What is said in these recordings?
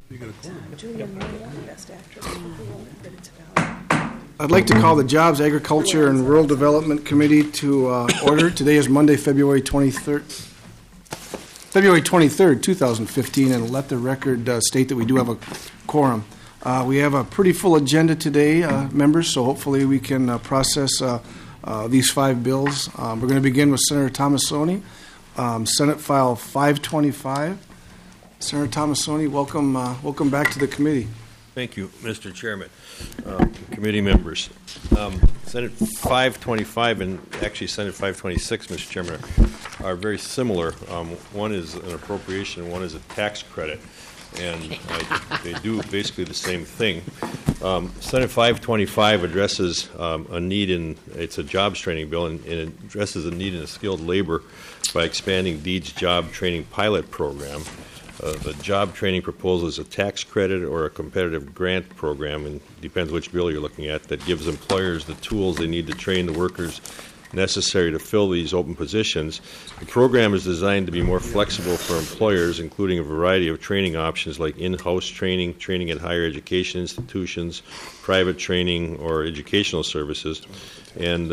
I'd like to call the Jobs, Agriculture, and Rural Development Committee to order. Today is Monday, February 23rd, 2015, and let the record state that we do have a quorum. We have a pretty full agenda today, members, so hopefully we can process these five bills. We're going to begin with Senator Tomassoni, Senate File 525. Senator Tomassoni, welcome back to the committee. Thank you, Mr. Chairman. Committee members. Senate 525 and actually Senate 526, Mr. Chairman, are very similar. One is an appropriation and one is a tax credit, and they do basically the same thing. Senate 525 addresses a need it's a jobs training bill, and it addresses a need in skilled labor by expanding DEED's job training pilot program. The job training proposal is a tax credit or a competitive grant program, and depends which bill you're looking at, that gives employers the tools they need to train the workers necessary to fill these open positions. The program is designed to be more flexible for employers, including a variety of training options like in-house training, training at higher education institutions, private training, or educational services. And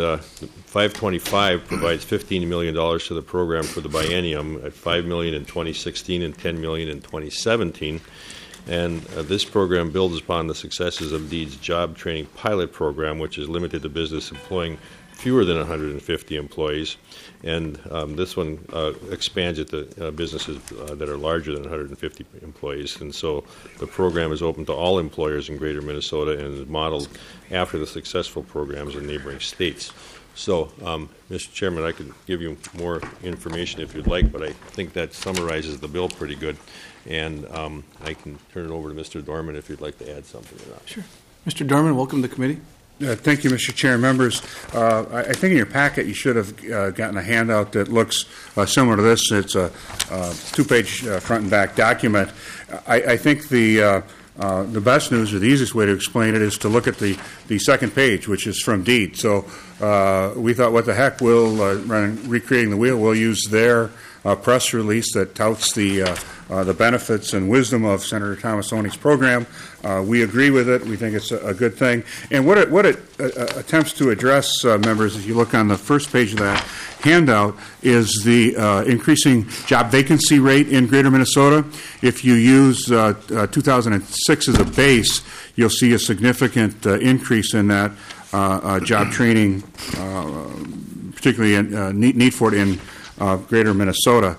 525 provides $15 million to the program for the biennium, at $5 million in 2016 and $10 million in 2017. And this program builds upon the successes of DEED's job training pilot program, which is limited to business employing fewer than 150 employees, and this one expands it to businesses that are larger than 150 employees. And so the program is open to all employers in Greater Minnesota and is modeled after the successful programs in neighboring states. So, Mr. Chairman, I could give you more information if you'd like, but I think that summarizes the bill pretty good, and I can turn it over to Mr. Dorman if you'd like to add something to that. Sure. Mr. Dorman, welcome to the committee. Thank you, Mr. Chair. Members, I think in your packet you should have gotten a handout that looks similar to this. It's a two-page front and back document. I think the best news, or the easiest way to explain it, is to look at the second page, which is from DEED. So we thought, what the heck, recreating the wheel, we'll use their press release that touts the benefits and wisdom of Senator Tomassoni's program. We agree with it. We think it's a good thing. And what it attempts to address, members, if you look on the first page of that handout, is the increasing job vacancy rate in Greater Minnesota. If you use 2006 as a base, you'll see a significant increase in that job training, particularly in, need for it in Greater Minnesota.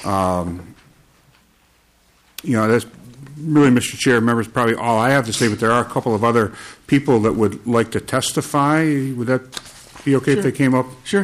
That's really, Mr. Chair, members, probably all I have to say, but there are a couple of other people that would like to testify. Would that be okay if they came up? Sure.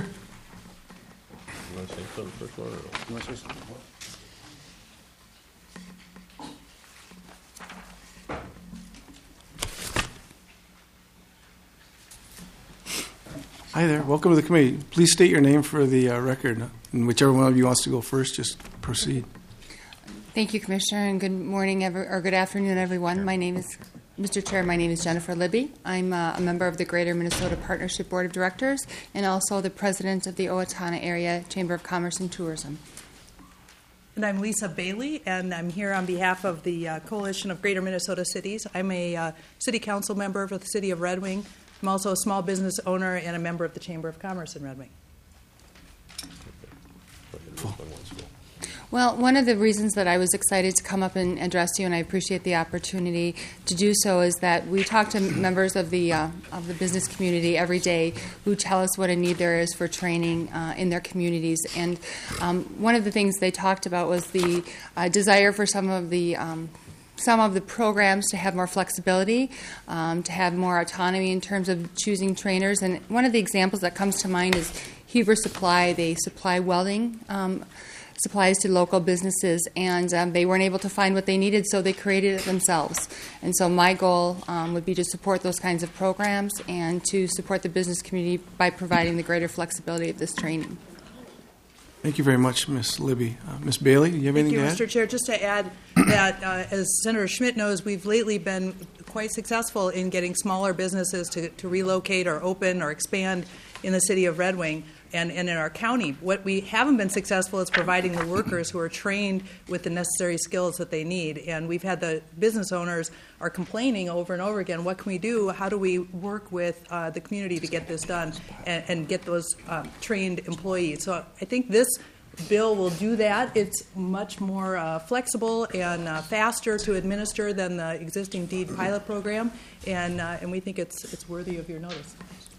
Hi there. Welcome to the committee. Please state your name for the record. And whichever one of you wants to go first, just proceed. Thank you, Commissioner, and good morning or good afternoon, everyone. Mr. Chair, my name is Jennifer Libby. I'm a member of the Greater Minnesota Partnership Board of Directors and also the president of the Owatonna Area Chamber of Commerce and Tourism. And I'm Lisa Bailey, and I'm here on behalf of the Coalition of Greater Minnesota Cities. I'm a city council member for the city of Red Wing. I'm also a small business owner and a member of the Chamber of Commerce in Red Wing. Well, one of the reasons that I was excited to come up and address you, and I appreciate the opportunity to do so, is that we talk to members of the business community every day who tell us what a need there is for training in their communities. And one of the things they talked about was the desire for some of the programs to have more flexibility, to have more autonomy in terms of choosing trainers. And one of the examples that comes to mind is Huber Supply. They supply welding supplies to local businesses, and they weren't able to find what they needed, so they created it themselves. And so my goal would be to support those kinds of programs and to support the business community by providing the greater flexibility of this training. Thank you very much, Ms. Libby. Ms. Bailey, do you have anything to add? Thank you, Mr. Chair. Just to add that, as Senator Schmidt knows, we've lately been quite successful in getting smaller businesses to relocate or open or expand in the city of Red Wing. and in our county. What we haven't been successful is providing the workers who are trained with the necessary skills that they need. And we've had the business owners are complaining over and over again, what can we do? How do we work with the community to get this done and get those trained employees? So I think this bill will do that. It's much more flexible and faster to administer than the existing DEED pilot program, and we think it's worthy of your notice.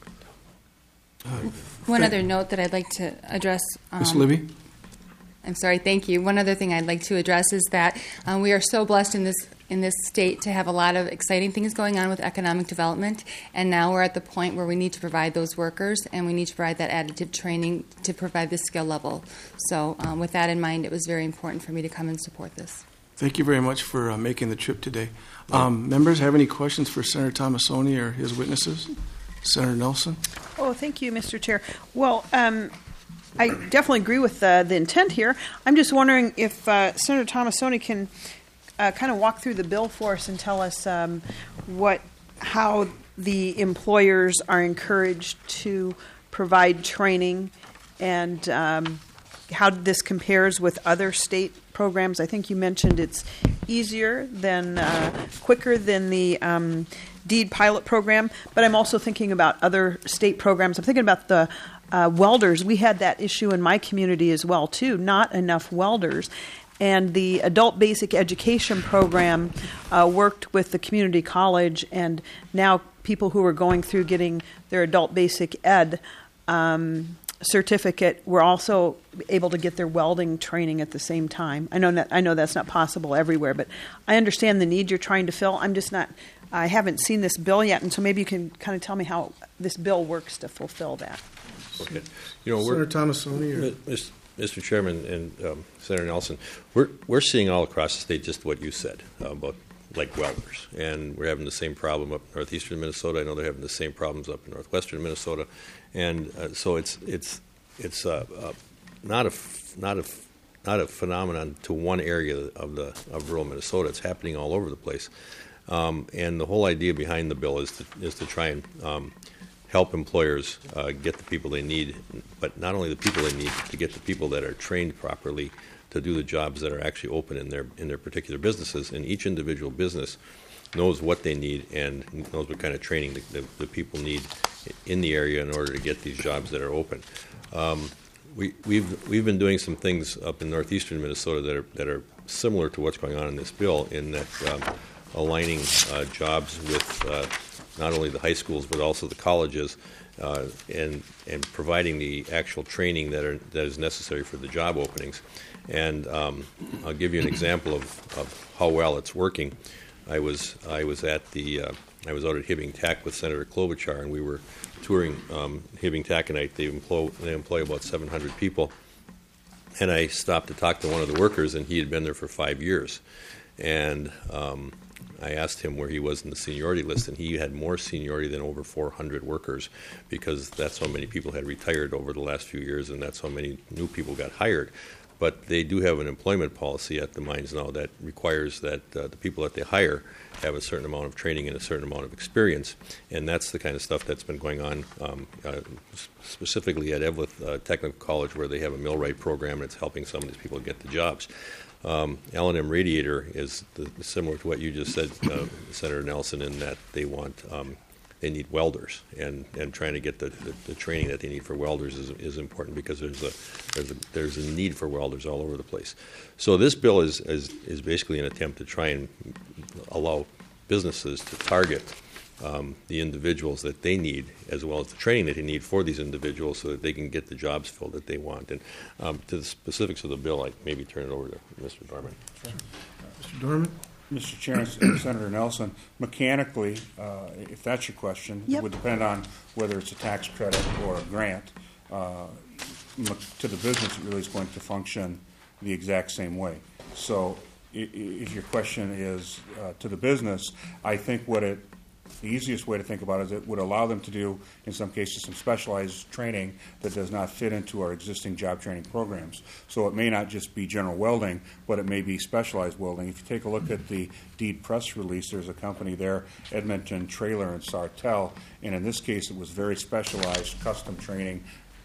One other note that I'd like to address. Ms. Libby? I'm sorry, thank you. One other thing I'd like to address is that we are so blessed in this state to have a lot of exciting things going on with economic development, and now we're at the point where we need to provide those workers, and we need to provide that additive training to provide the skill level. So with that in mind, it was very important for me to come and support this. Thank you very much for making the trip today. Members, have any questions for Senator Tomassoni or his witnesses? Senator Nelson? Oh, thank you, Mr. Chair. Well, I definitely agree with the intent here. I'm just wondering if Senator Tomassoni can kind of walk through the bill for us and tell us how the employers are encouraged to provide training and how this compares with other state programs. I think you mentioned it's quicker than the DEED pilot program, but I'm also thinking about other state programs. I'm thinking about the welders. We had that issue in my community as well, too, not enough welders. And the adult basic education program worked with the community college, and now people who are going through getting their adult basic ed certificate were also able to get their welding training at the same time. I know that's not possible everywhere, but I understand the need you're trying to fill. I haven't seen this bill yet, and so maybe you can kind of tell me how this bill works to fulfill that. Okay. Senator Tomassoni? Mr. Chairman and Senator Nelson, we're seeing all across the state just what you said about like welders, and we're having the same problem up in northeastern Minnesota. I know they're having the same problems up in northwestern Minnesota, and so it's not a phenomenon to one area of rural Minnesota. It's happening all over the place, and the whole idea behind the bill is to try and help employers get the people they need, but not only the people they need, to get the people that are trained properly to do the jobs that are actually open in their particular businesses. And each individual business knows what they need and knows what kind of training the people need in the area in order to get these jobs that are open. We've been doing some things up in northeastern Minnesota that are similar to what's going on in this bill, in that aligning jobs with not only the high schools but also the colleges, and providing the actual training that is necessary for the job openings. And I'll give you an example of how well it's working. I was out at Hibbing Tac with Senator Klobuchar, and we were touring Hibbing Taconite. They employ about 700 people, and I stopped to talk to one of the workers, and he had been there for 5 years. And I asked him where he was in the seniority list, and he had more seniority than over 400 workers, because that's how many people had retired over the last few years, and that's how many new people got hired. But they do have an employment policy at the mines now that requires that the people that they hire have a certain amount of training and a certain amount of experience, and that's the kind of stuff that's been going on specifically at Evelyn Technical College, where they have a millwright program, and it's helping some of these people get the jobs. L&M Radiator is similar to what you just said, Senator Nelson, in that they need welders, and trying to get the training that they need for welders is important, because there's a need for welders all over the place. So this bill is basically an attempt to try and allow businesses to target the individuals that they need, as well as the training that they need for these individuals, so that they can get the jobs filled that they want. And to the specifics of the bill, I'd maybe turn it over to Mr. Dorman. Sure. Mr. Dorman? Mr. Chairman, Senator Nelson, mechanically, if that's your question, Yep. It would depend on whether it's a tax credit or a grant. To the business, it really is going to function the exact same way. So if your question is to the business, I think the easiest way to think about it is it would allow them to do, in some cases, some specialized training that does not fit into our existing job training programs. So it may not just be general welding, but it may be specialized welding. If you take a look at the DEED press release, there's a company there, Edmonton Trailer and Sartell, and in this case it was very specialized custom training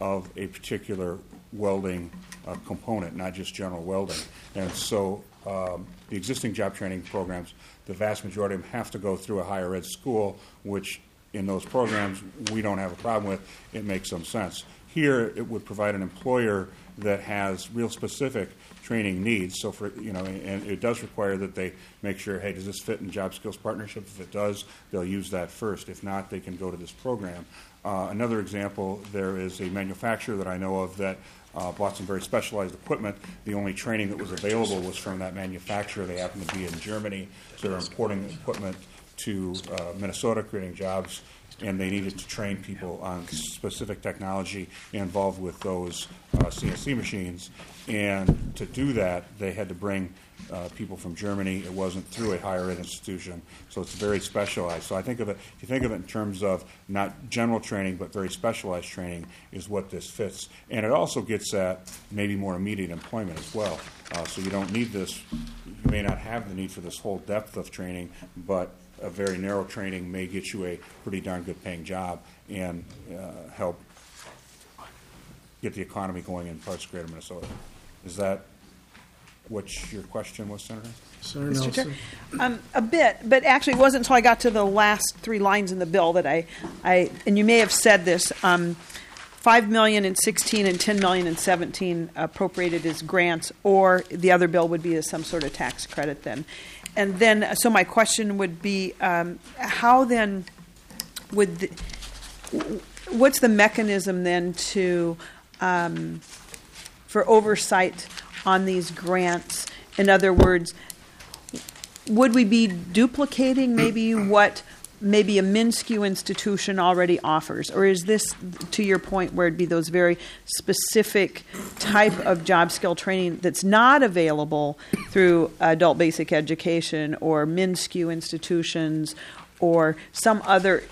of a particular welding component, not just general welding. And so the existing job training programs, the vast majority of them have to go through a higher ed school, which in those programs we don't have a problem with. It makes some sense. Here, it would provide an employer that has real specific training needs. So, and it does require that they make sure, hey, does this fit in Job Skills Partnership? If it does, they'll use that first. If not, they can go to this program. Another example, there is a manufacturer that I know of that bought some very specialized equipment. The only training that was available was from that manufacturer. They happen to be in Germany, so they're importing equipment to Minnesota, creating jobs, and they needed to train people on specific technology involved with those CNC machines. And to do that, they had to bring people from Germany. It wasn't through a higher ed institution, so it's very specialized. So I think of it, if you think of it in terms of not general training, but very specialized training, is what this fits. And it also gets at maybe more immediate employment as well. So you don't need this, you may not have the need for this whole depth of training, but a very narrow training may get you a pretty darn good paying job and help get the economy going in parts of greater Minnesota. Is that what your question was, Senator? Senator Mr. Chair, Nelson. a bit, but actually it wasn't until I got to the last 3 lines in the bill that I and you may have said this, $5 million in 16 and $10 million in 17 appropriated as grants, or the other bill would be as some sort of tax credit then. And then, so my question would be, how then would what's the mechanism then to for oversight on these grants? In other words, would we be duplicating maybe what maybe a MnSCU institution already offers? Or is this, to your point, where it'd be those very specific type of job skill training that's not available through adult basic education or MnSCU institutions or some other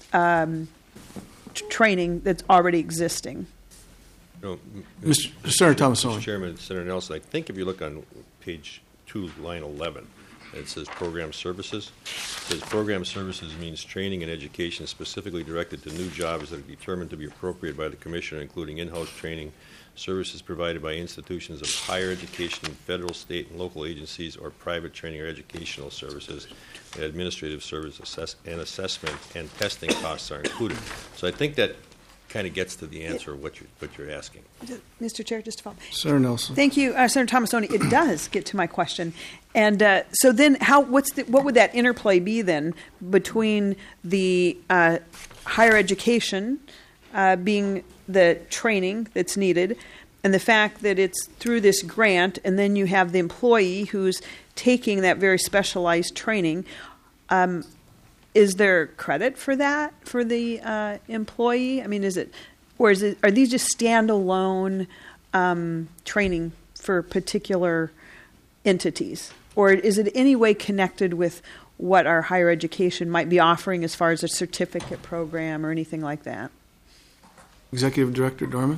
training that's already existing? Senator Tomassoni. Mr. Chairman, Senator Nelson, I think if you look on page 2, line 11, it says program services. It says program services means training and education specifically directed to new jobs that are determined to be appropriate by the Commissioner, including in-house training, services provided by institutions of higher education, federal, state, and local agencies, or private training or educational services, and administrative service and assessment and testing costs are included. So I think that kind of gets to the answer of what you're asking. Mr. Chair, just to follow. Senator Nelson. Thank you, Senator Tomassoni. It does get to my question, and so then, what would that interplay be then between the higher education being the training that's needed, and the fact that it's through this grant, and then you have the employee who's taking that very specialized training? Is there credit for that for the employee? I mean, are these just standalone training for particular entities, or is it any way connected with what our higher education might be offering as far as a certificate program or anything like that? Executive Director Dorman.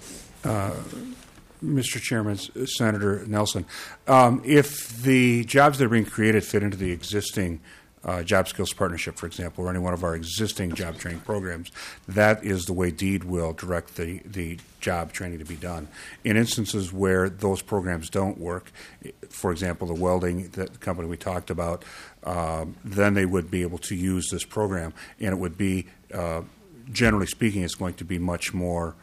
Mr. Chairman, Senator Nelson, if the jobs that are being created fit into the existing Job Skills Partnership, for example, or any one of our existing job training programs, that is the way DEED will direct the job training to be done. In instances where those programs don't work, for example, the welding company we talked about, then they would be able to use this program, and it would be, generally speaking, it's going to be much more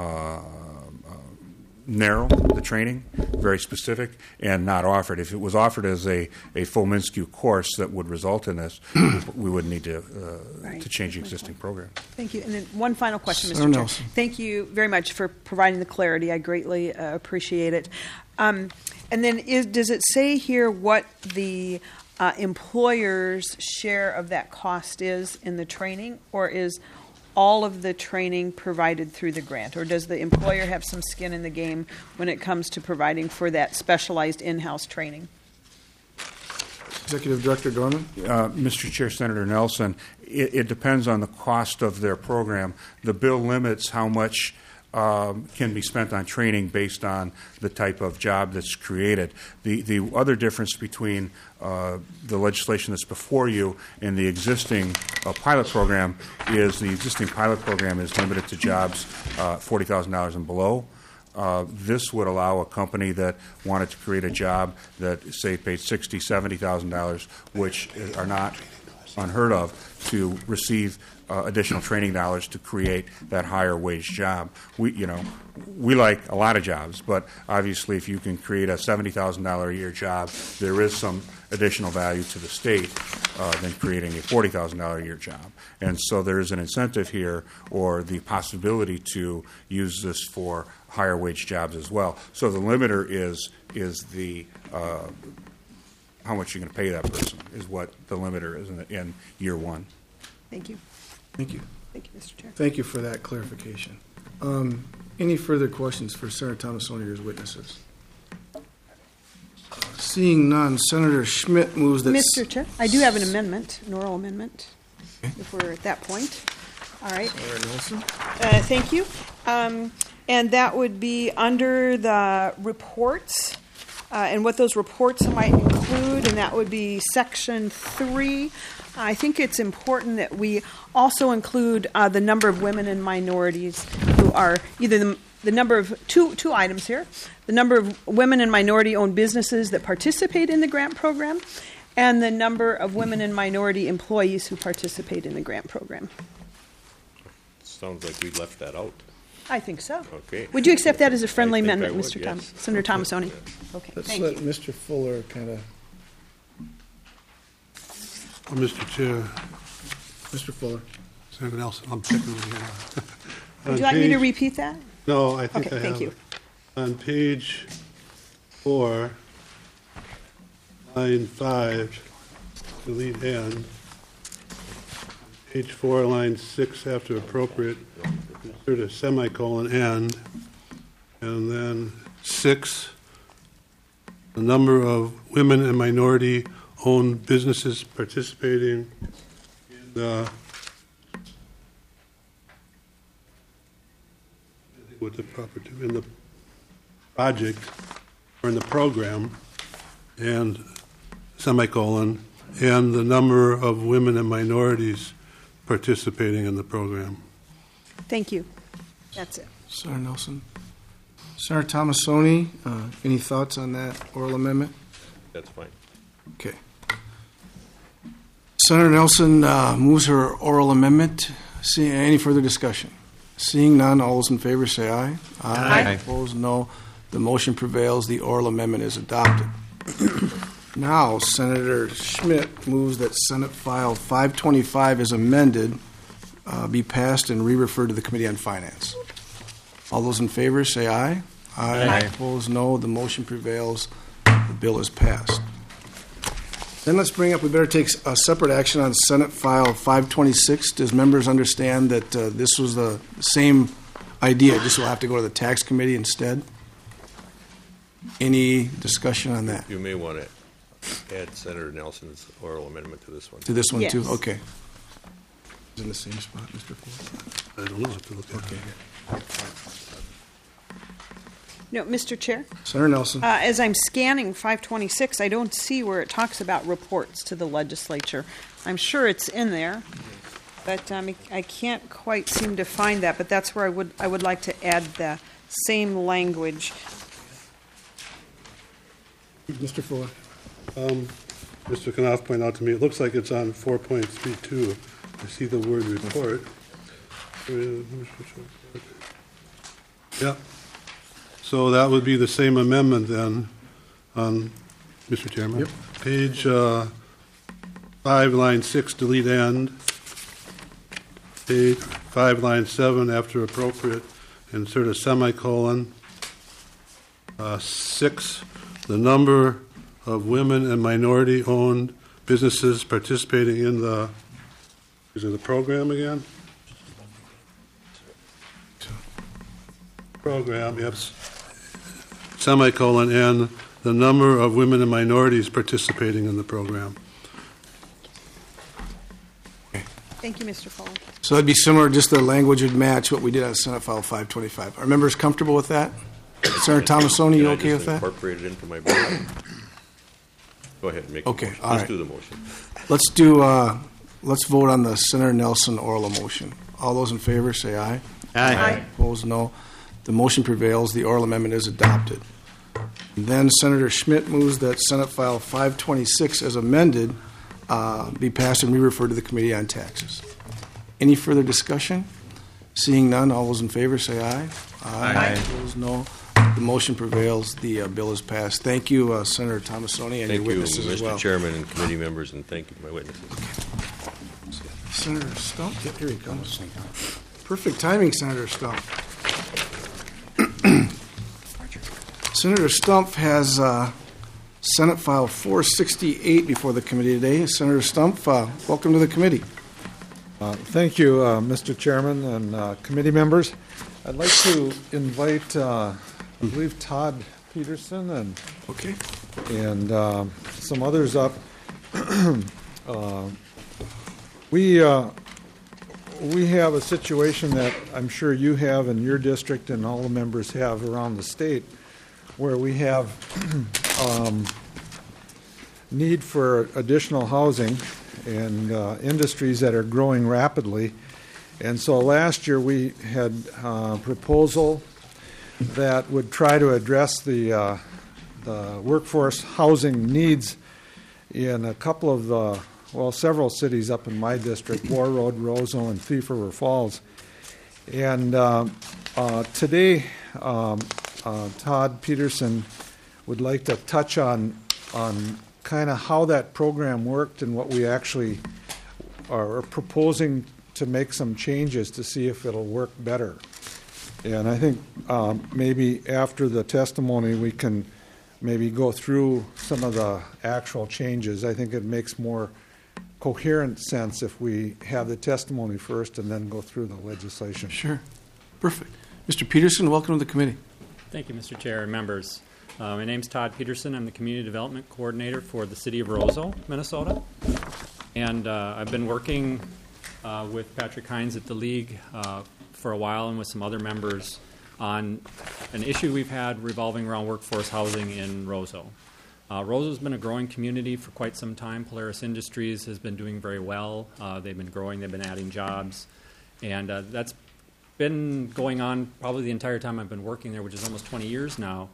narrow, the training, very specific, and not offered. If it was offered as a full MnSCU course that would result in this, we would need to change the existing program. Thank you. And then one final question, Mr. Senator Chair. Nelson. Thank you very much for providing the clarity. I greatly appreciate it. And then does it say here what the employer's share of that cost is in the training, or is all of the training provided through the grant, or does the employer have some skin in the game when it comes to providing for that specialized in-house training? Executive Director Dorman. Mr. Chair, Senator Nelson, it depends on the cost of their program. The bill limits how much can be spent on training based on the type of job that's created. The other difference between the legislation that's before you and the existing pilot program is the existing pilot program is limited to jobs $40,000 and below. This would allow a company that wanted to create a job that, say, paid $60,000, $70,000, which are not unheard of, to receive additional training dollars to create that higher wage job. We like a lot of jobs, but obviously if you can create a $70,000 a year job, there is some additional value to the state than creating a $40,000 a year job. And so there is an incentive here, or the possibility to use this for higher wage jobs as well. So the limiter is the how much you're going to pay that person is what the limiter is in year one. Thank you. Thank you. Thank you, Mr. Chair. Thank you for that clarification. Any further questions for Senator Thomasoni or his witnesses? Seeing none, Senator Schmidt moves that... Mr. Chair, I do have an amendment, an oral amendment, if we're at that point. All right. Senator Nelson? Thank you. And that would be under the reports and what those reports might include, and that would be Section 3. I think it's important that we also include the number of women and minorities who are either the number of two items here, the number of women and minority-owned businesses that participate in the grant program, and the number of women and minority employees who participate in the grant program. Sounds like we left that out. I think so. Okay. Would you accept that as a friendly I think I amendment, would, Mr. yes. Thomas, Senator Thomasoni? Okay, Let's thank let you. Mr. Fuller kind of... Mr. Chair, Mr. Fuller. Senator Nelson, I'm checking with you. Would you like me to repeat that? No, I think Okay, I have thank you. it. On page 4, line 5, delete and. Page 4, line 6, after appropriate, insert a semicolon and then 6, the number of women and minority-owned businesses participating in the what the proper term, in the project or in the program, and semicolon, and the number of women and minorities participating in the program. Thank you. That's it. Senator Nelson. Senator Thomasoni, any thoughts on that oral amendment? That's fine. Okay. Senator Nelson moves her oral amendment. Any further discussion? Seeing none, all those in favor say aye. Aye. Opposed, no. The motion prevails. The oral amendment is adopted. Now, Senator Schmidt moves that Senate File 525 as amended be passed and re-referred to the Committee on Finance. All those in favor say aye. Aye. Opposed, no. The motion prevails. The bill is passed. Then let's bring up, we better take a separate action on Senate File 526. Does members understand that this was the same idea, just will have to go to the Tax Committee instead? Any discussion on that? You may want to add Senator Nelson's oral amendment to this one. To this one, too? Yes. Okay. Is in the same spot, Mr. Fuller? I don't know, I have to look at it. No, Mr. Chair, Senator Nelson. as I'm scanning 526, I don't see where it talks about reports to the legislature. I'm sure it's in there, but I can't quite seem to find that. But that's where I would like to add the same language. Mr. Fuller. Mr. Knopf pointed out to me, it looks like it's on 4.32. I see the word report. Yeah. So that would be the same amendment then, Mr. Chairman. Yep. Page 5, line 6, delete end. Page 5, line 7, after appropriate, insert a semicolon. 6, the number of women and minority-owned businesses participating in the, is it the program again? Program, yes. Semicolon, and the number of women and minorities participating in the program. Thank you, Mr. Foley. So it'd be similar, just the language would match what we did on Senate File 525. Are members comfortable with that? Senator Thomasoni, you okay with Can I that? just incorporate it into my bill? Go ahead, make Okay, the motion. all Let's right. do the motion. Let's vote on the Senator Nelson oral motion. All those in favor say aye. Aye. Opposed, no. The motion prevails. The oral amendment is adopted. And then Senator Schmidt moves that Senate File 526 as amended be passed and re-referred to the Committee on Taxes. Any further discussion? Seeing none, all those in favor say aye. Aye. Opposed, no. The motion prevails. The bill is passed. Thank you, Senator Thomasoni, and Thank your you, witnesses as well. Mr. Chairman and committee members, and thank you to my witnesses. Senator Stump, yep, here he comes. Perfect timing, Senator Stump. Senator Stump has Senate File 468 before the committee today. Senator Stump, welcome to the committee. Thank you, Mr. Chairman and committee members. I'd like to invite, I believe, Todd Peterson and Okay. some others up. We have a situation that I'm sure you have in your district and all the members have around the state, where we have need for additional housing and industries that are growing rapidly. And so last year we had a proposal that would try to address the workforce housing needs in a couple of the, several cities up in my district, Warroad, Roseau, and Thief River Falls. And today, Todd Peterson would like to touch on kind of how that program worked and what we actually are proposing to make some changes to see if it'll work better. And I think maybe after the testimony we can maybe go through some of the actual changes. I think it makes more coherent sense if we have the testimony first and then go through the legislation. Sure. Perfect. Mr. Peterson, welcome to the committee. Thank you, Mr. Chair and members. My name's Todd Peterson. I'm the Community Development Coordinator for the City of Roseau, Minnesota. And I've been working with Patrick Hines at the League for a while and with some other members on an issue we've had revolving around workforce housing in Roseau. Roseau's been a growing community for quite some time. Polaris Industries has been doing very well. They've been growing. They've been adding jobs. And that's been going on probably the entire time I've been working there, which is almost 20 years now.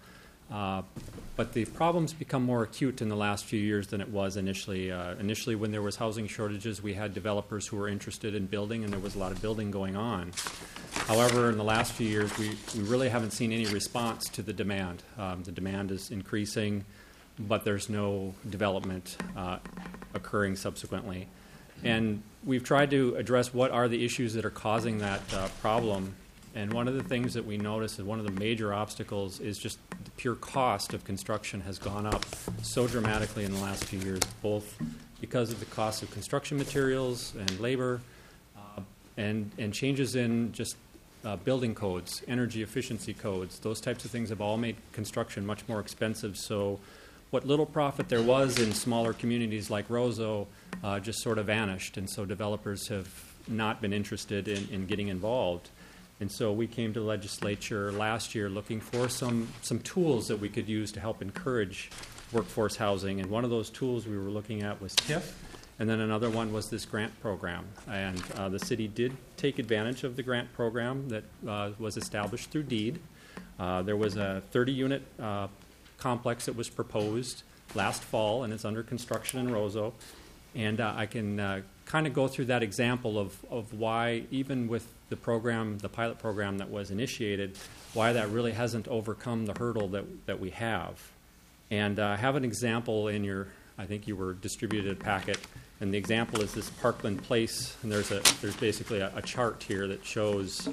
But the problem's become more acute in the last few years than it was initially. Initially, when there was housing shortages, we had developers who were interested in building, and there was a lot of building going on. However, in the last few years, we really haven't seen any response to the demand. The demand is increasing, but there's no development occurring subsequently. And we've tried to address what are the issues that are causing that problem. And one of the things that we notice is one of the major obstacles is just the pure cost of construction has gone up so dramatically in the last few years, both because of the cost of construction materials and labor and changes in just building codes, energy efficiency codes. Those types of things have all made construction much more expensive. So what little profit there was in smaller communities like Roseau just sort of vanished. And so developers have not been interested in getting involved. And so we came to the legislature last year looking for some tools that we could use to help encourage workforce housing. And one of those tools we were looking at was TIF, and then another one was this grant program. And the city did take advantage of the grant program that was established through deed. There was a 30-unit complex that was proposed last fall, and it's under construction in Roseau. And I can kind of go through that example of why, even with the program, the pilot program that was initiated, why that really hasn't overcome the hurdle that we have. And I have an example in your, I think you were distributed a packet, and the example is this Parkland Place, and there's basically a chart here that shows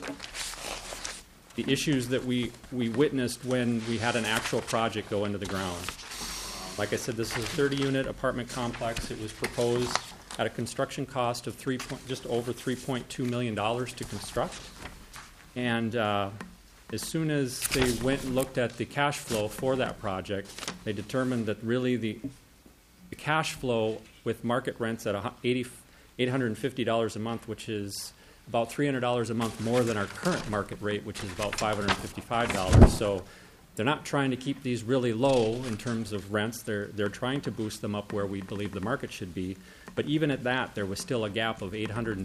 the issues that we witnessed when we had an actual project go into the ground. Like I said, this is a 30-unit apartment complex. It was proposed at a construction cost of just over $3.2 million to construct. And as soon as they went and looked at the cash flow for that project, they determined that really the cash flow with market rents at $850 a month, which is about $300 a month more than our current market rate, which is about $555. So they're not trying to keep these really low in terms of rents. They're trying to boost them up where we believe the market should be. But even at that, there was still a gap of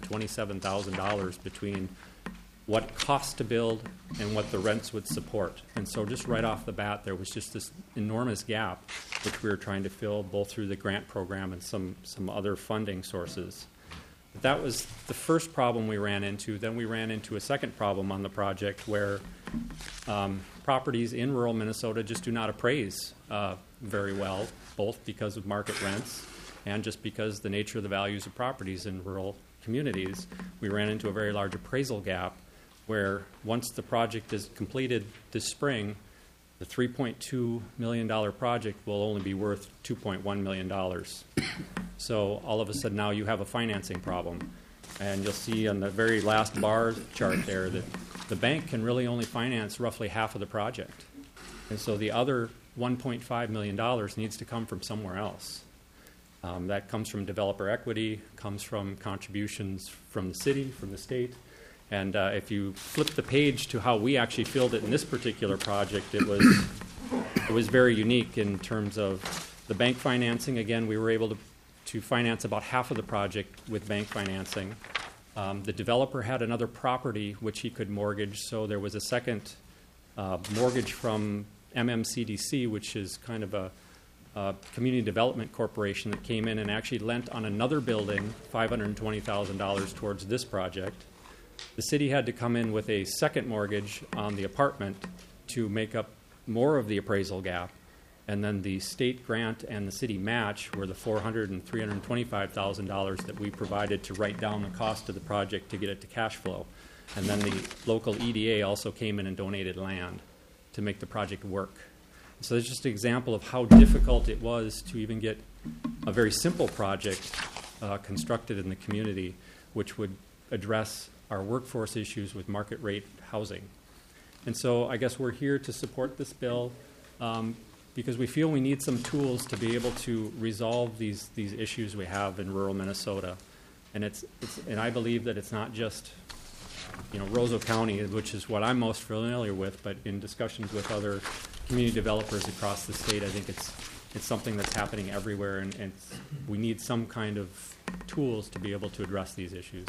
$827,000 between what it cost to build and what the rents would support. And so just right off the bat, there was just this enormous gap, which we were trying to fill both through the grant program and some other funding sources. But that was the first problem we ran into. Then we ran into a second problem on the project where properties in rural Minnesota just do not appraise very well, both because of market rents and just because the nature of the values of properties in rural communities. We ran into a very large appraisal gap where once the project is completed this spring, the $3.2 million project will only be worth $2.1 million. So all of a sudden now you have a financing problem. And you'll see on the very last bar chart there that the bank can really only finance roughly half of the project. And so the other $1.5 million needs to come from somewhere else. That comes from developer equity, comes from contributions from the city, from the state. And if you flip the page to how we actually filled it in this particular project, it was very unique in terms of the bank financing. Again, we were able to finance about half of the project with bank financing. The developer had another property which he could mortgage, so there was a second mortgage from MMCDC, which is kind of a community development corporation that came in and actually lent on another building $520,000 towards this project. The city had to come in with a second mortgage on the apartment to make up more of the appraisal gap. And then the state grant and the city match were the $400,000 and $325,000 that we provided to write down the cost of the project to get it to cash flow. And then the local EDA also came in and donated land to make the project work. So it's just an example of how difficult it was to even get a very simple project constructed in the community, which would address our workforce issues with market rate housing. And so I guess we're here to support this bill because we feel we need some tools to be able to resolve these issues we have in rural Minnesota. And and I believe that it's not just Roseau County, which is what I'm most familiar with, but in discussions with other community developers across the state, I think it's something that's happening everywhere, and we need some kind of tools to be able to address these issues.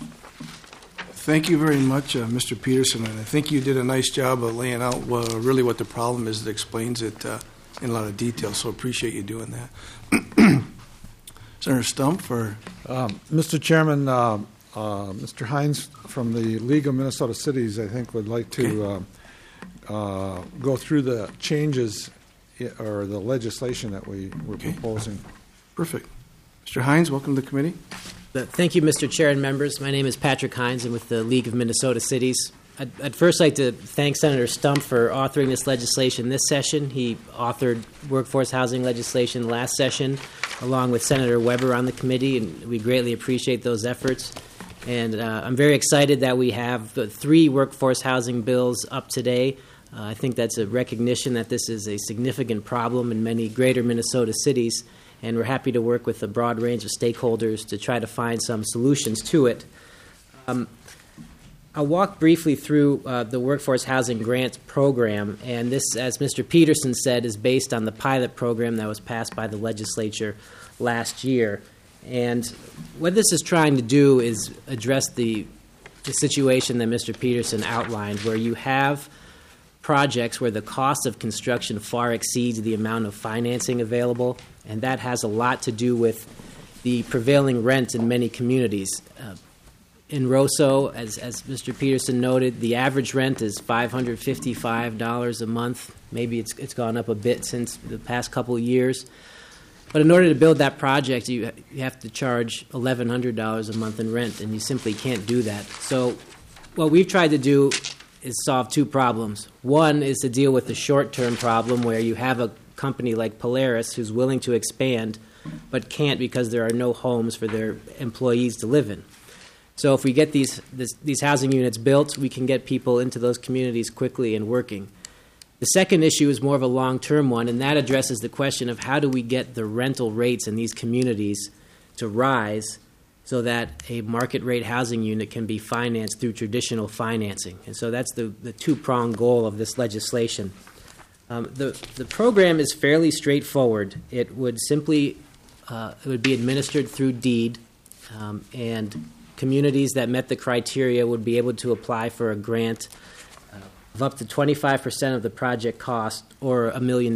Thank you very much, Mr. Peterson, and I think you did a nice job of laying out really what the problem is that explains it in a lot of detail, so appreciate you doing that. Senator Stump for... Mr. Chairman, Mr. Hines from the League of Minnesota Cities, I think, would like to go through the changes or the legislation that we were proposing. Perfect. Mr. Hines, welcome to the committee. Thank you, Mr. Chair and members. My name is Patrick Hines. I'm with the League of Minnesota Cities. I'd first like to thank Senator Stump for authoring this legislation this session. He authored workforce housing legislation last session, along with Senator Weber on the committee, and we greatly appreciate those efforts. And I'm very excited that we have 3 workforce housing bills up today. I think that's a recognition that this is a significant problem in many greater Minnesota cities, and we're happy to work with a broad range of stakeholders to try to find some solutions to it. I'll walk briefly through the Workforce Housing Grant Program, and this, as Mr. Peterson said, is based on the pilot program that was passed by the legislature last year. And what this is trying to do is address the situation that Mr. Peterson outlined, where you have projects where the cost of construction far exceeds the amount of financing available, and that has a lot to do with the prevailing rent in many communities. In Roseau, as Mr. Peterson noted, the average rent is $555 a month. Maybe it's gone up a bit since the past couple of years. But in order to build that project, you have to charge $1,100 a month in rent, and you simply can't do that. So what we've tried to do is solve 2 problems. One is to deal with the short-term problem where you have a company like Polaris who's willing to expand but can't because there are no homes for their employees to live in. So if we get these housing units built, we can get people into those communities quickly and working. The second issue is more of a long-term one, and that addresses the question of how do we get the rental rates in these communities to rise so that a market rate housing unit can be financed through traditional financing. And so that's the two-pronged goal of this legislation. The program is fairly straightforward. It would simply it would be administered through deed, and communities that met the criteria would be able to apply for a grant of up to 25% of the project cost, or $1 million,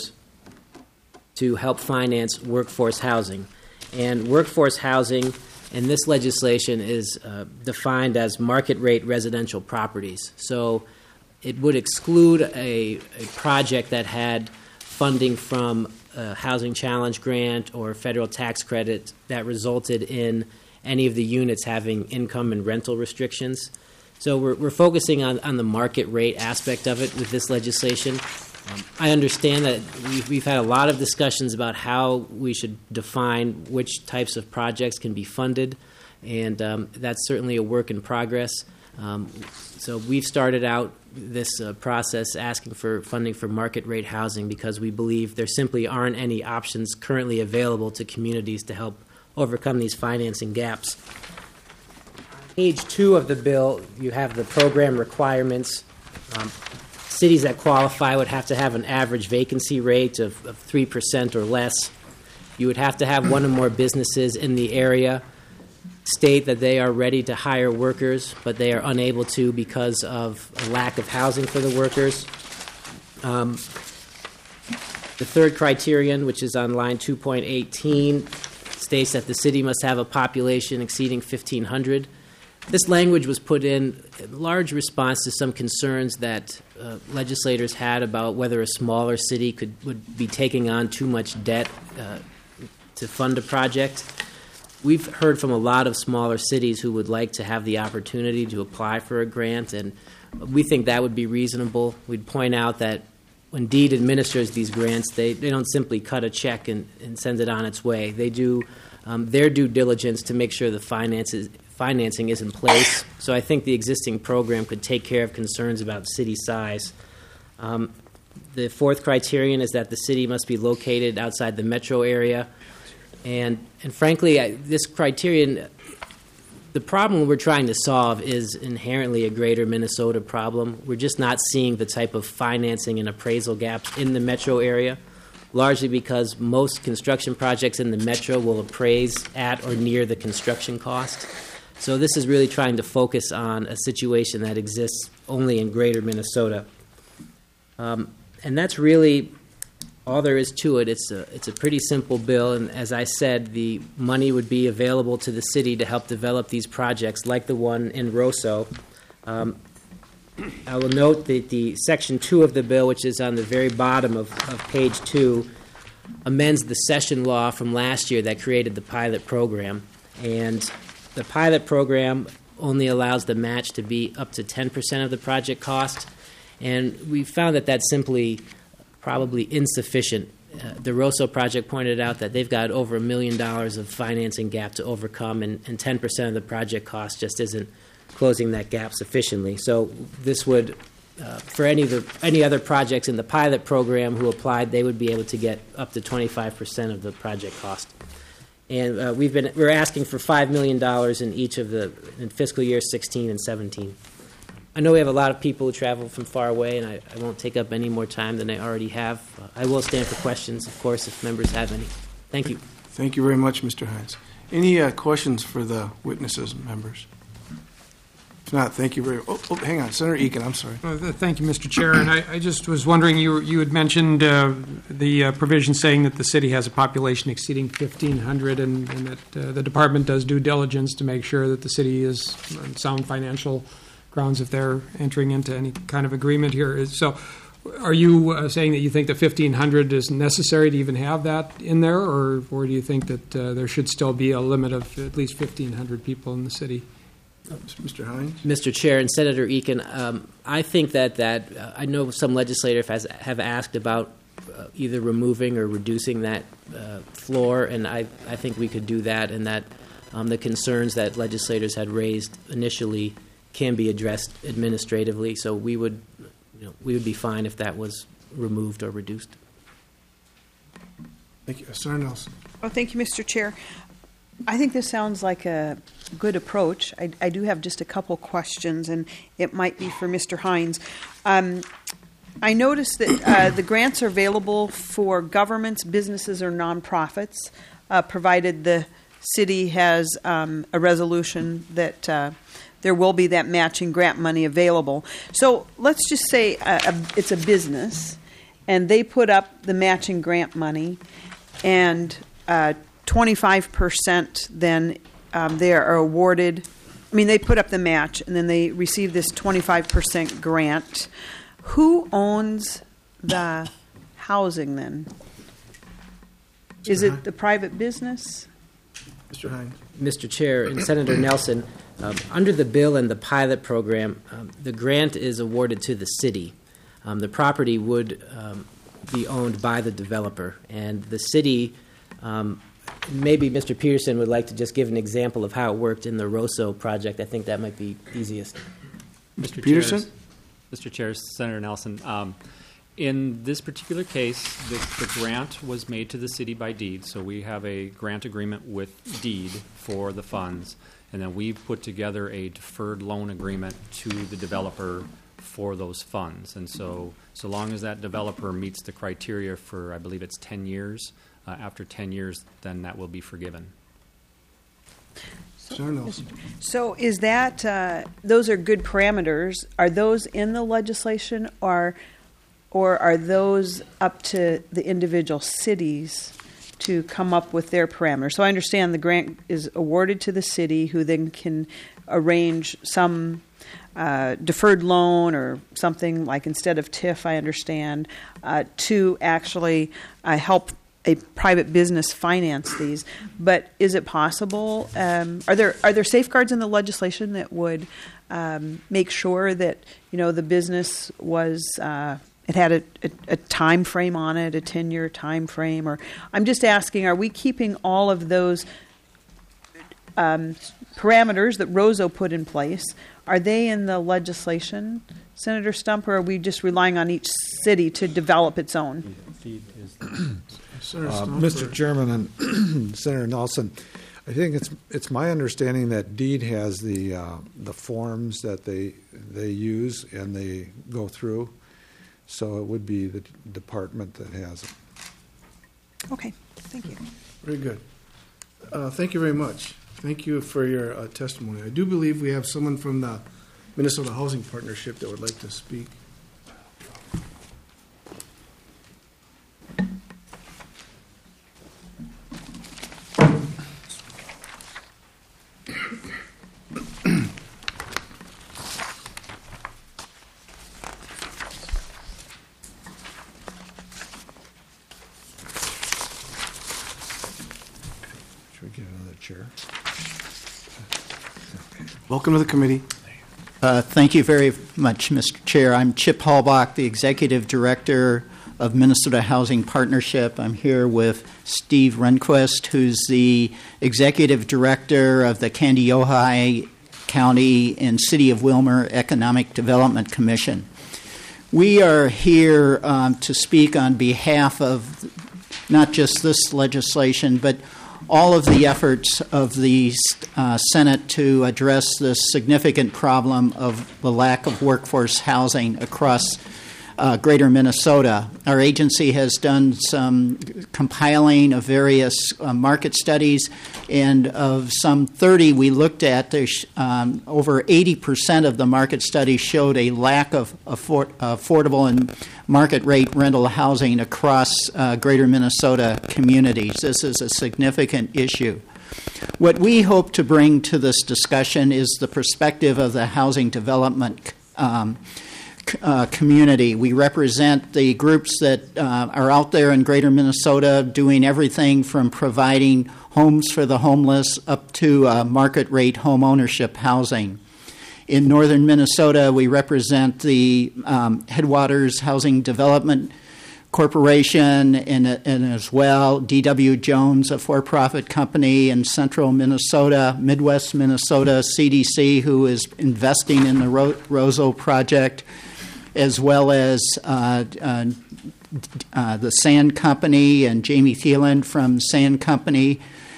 to help finance workforce housing. And workforce housing in this legislation is defined as market rate residential properties. So it would exclude a project that had funding from a housing challenge grant or federal tax credit that resulted in any of the units having income and rental restrictions. So we're focusing on the market rate aspect of it with this legislation. I understand that we've had a lot of discussions about how we should define which types of projects can be funded, and that's certainly a work in progress. So we've started out this process asking for funding for market rate housing because we believe there simply aren't any options currently available to communities to help overcome these financing gaps. Page 2 of the bill, you have the program requirements. Cities that qualify would have to have an average vacancy rate of 3% or less. You would have to have one or more businesses in the area state that they are ready to hire workers, but they are unable to because of a lack of housing for the workers. The third criterion, which is on line 2.18, states that the city must have a population exceeding 1,500. This language was put in large response to some concerns that legislators had about whether a smaller city would be taking on too much debt to fund a project. We've heard from a lot of smaller cities who would like to have the opportunity to apply for a grant, and we think that would be reasonable. We'd point out that when DEED administers these grants, they don't simply cut a check and send it on its way. They do their due diligence to make sure the financing is in place. So I think the existing program could take care of concerns about city size. The fourth criterion is that the city must be located outside the metro area. And frankly, this criterion, the problem we're trying to solve is inherently a greater Minnesota problem. We're just not seeing the type of financing and appraisal gaps in the metro area, largely because most construction projects in the metro will appraise at or near the construction cost. So this is really trying to focus on a situation that exists only in greater Minnesota. And that's really all there is to it. It's a pretty simple bill, and as I said, the money would be available to the city to help develop these projects, like the one in Roseau. I will note that the Section 2 of the bill, which is on the very bottom of page 2, amends the session law from last year that created the pilot program. And the pilot program only allows the match to be up to 10% of the project cost, and we found that that's simply probably insufficient. The Roseau project pointed out that they've got over $1 million of financing gap to overcome, and 10% of the project cost just isn't closing that gap sufficiently. So this would, for any other projects in the pilot program who applied, they would be able to get up to 25% of the project cost. And we're asking for $5 million in each of in fiscal year 16 and 17. I know we have a lot of people who travel from far away, and I won't take up any more time than I already have. I will stand for questions, of course, if members have any. Thank you. Thank you very much, Mr. Hines. Any questions for the witnesses and members? If not, thank you very much. Oh, hang on. Senator Eakin, I'm sorry. Thank you, Mr. Chair. And I just was wondering, you had mentioned the provision saying that the city has a population exceeding 1,500 and that the department does due diligence to make sure that the city is on sound financial grounds if they're entering into any kind of agreement here. So are you saying that you think that 1,500 is necessary to even have that in there, or do you think that there should still be a limit of at least 1,500 people in the city? Mr. Hines? Mr. Chair and Senator Eakin, I think that I know some legislators have asked about either removing or reducing that floor, and I think we could do that, and that the concerns that legislators had raised initially can be addressed administratively. So we would be fine if that was removed or reduced. Thank you. Senator Nelson. Oh, thank you, Mr. Chair. I think this sounds like a good approach. I do have just a couple questions, and it might be for Mr. Hines. I noticed that the grants are available for governments, businesses, or nonprofits, provided the city has a resolution that there will be that matching grant money available. So let's just say it's a business, and they put up the matching grant money, and 25% then they are awarded. I mean, they put up the match, and then they receive this 25% grant. Who owns the housing then? Is it the private business? Mr. Hines. Mr. Chair and Senator Nelson, under the bill and the pilot program, the grant is awarded to the city. The property would be owned by the developer, and the city, maybe Mr. Peterson would like to just give an example of how it worked in the Rosso project. I think that might be easiest. Mr. Peterson? Mr. Chair, Senator Nelson, in this particular case, the grant was made to the city by deed, so we have a grant agreement with deed for the funds, and then we've put together a deferred loan agreement to the developer for those funds. And so long as that developer meets the criteria for, I believe it's 10 years, after 10 years, then that will be forgiven. So is that, those are good parameters. Are those in the legislation, or are those up to the individual cities to come up with their parameters? So I understand the grant is awarded to the city, who then can arrange some deferred loan or something like, instead of TIF, I understand, to actually help a private business finance these. But is it possible? Are there safeguards in the legislation that would make sure that the business was it had a time frame on it, a 10-year time frame? Or I'm just asking, are we keeping all of those parameters that Rosso put in place? Are they in the legislation, Senator Stump, or are we just relying on each city to develop its own? Mr. Chairman and Senator Nelson, I think it's my understanding that DEED has the forms that they use and they go through, so it would be the department that has it. Okay, thank you. Very good. Thank you very much. Thank you for your testimony. I do believe we have someone from the Minnesota Housing Partnership that would like to speak. Welcome to the committee. Thank you very much, Mr. Chair. I'm Chip Halbach, the Executive Director of Minnesota Housing Partnership. I'm here with Steve Rehnquist, who's the Executive Director of the Kandiyohi County and City of Willmar Economic Development Commission. We are here to speak on behalf of not just this legislation, but all of the efforts of the Senate to address this significant problem of the lack of workforce housing across greater Minnesota. Our agency has done some compiling of various market studies, and of some 30 we looked at, over 80% of the market studies showed a lack of affordable and market rate rental housing across greater Minnesota communities. This is a significant issue. What we hope to bring to this discussion is the perspective of the housing development community. We represent the groups that are out there in greater Minnesota doing everything from providing homes for the homeless up to market rate home ownership housing. In northern Minnesota, we represent the Headwaters Housing Development Corporation and as well D.W. Jones, a for-profit company in central Minnesota, Midwest Minnesota, CDC, who is investing in the Rosso project, as well as the Sand Company and Jamie Thielen from Sand Company.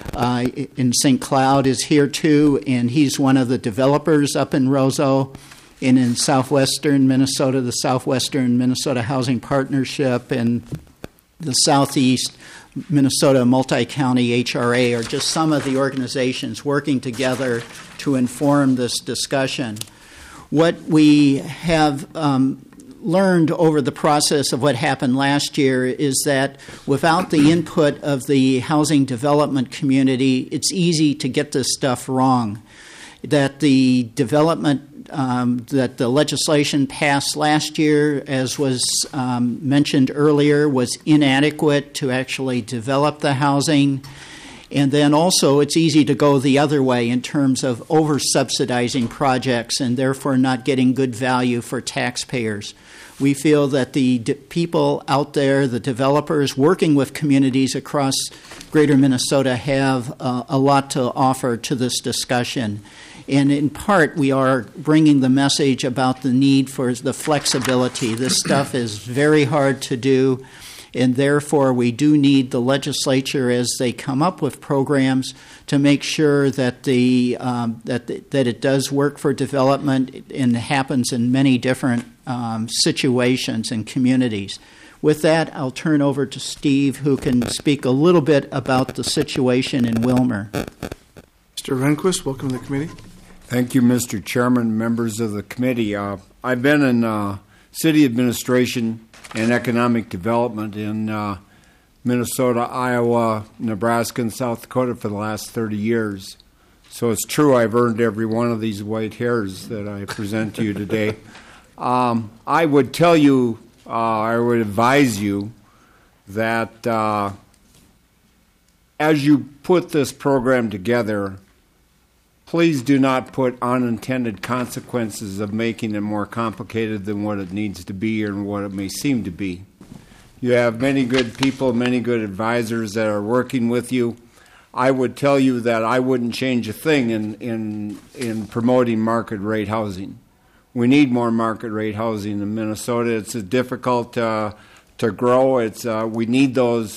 in St. Cloud is here too, and he's one of the developers up in Roseau. And in southwestern Minnesota, the Southwestern Minnesota Housing Partnership and the Southeast Minnesota Multi-County HRA are just some of the organizations working together to inform this discussion. What we have learned over the process of what happened last year is that without the input of the housing development community, it's easy to get this stuff wrong. That the development that the legislation passed last year, as was mentioned earlier, was inadequate to actually develop the housing. And then also it's easy to go the other way in terms of over-subsidizing projects and therefore not getting good value for taxpayers. We feel that the people out there, the developers working with communities across greater Minnesota have a lot to offer to this discussion. And in part, we are bringing the message about the need for the flexibility. This stuff is very hard to do, and therefore we do need the legislature, as they come up with programs, to make sure that that it does work for development and happens in many different situations and communities. With that, I'll turn over to Steve, who can speak a little bit about the situation in Willmar. Mr. Rehnquist, welcome to the committee. Thank you, Mr. Chairman, members of the committee. I've been in city administration and economic development in Minnesota, Iowa, Nebraska, and South Dakota for the last 30 years. So it's true I've earned every one of these white hairs that I present to you today. I would tell you, I would advise you that as you put this program together, please do not put unintended consequences of making it more complicated than what it needs to be or what it may seem to be. You have many good people, many good advisors that are working with you. I would tell you that I wouldn't change a thing in promoting market rate housing. We need more market rate housing in Minnesota. It's difficult to grow. We need those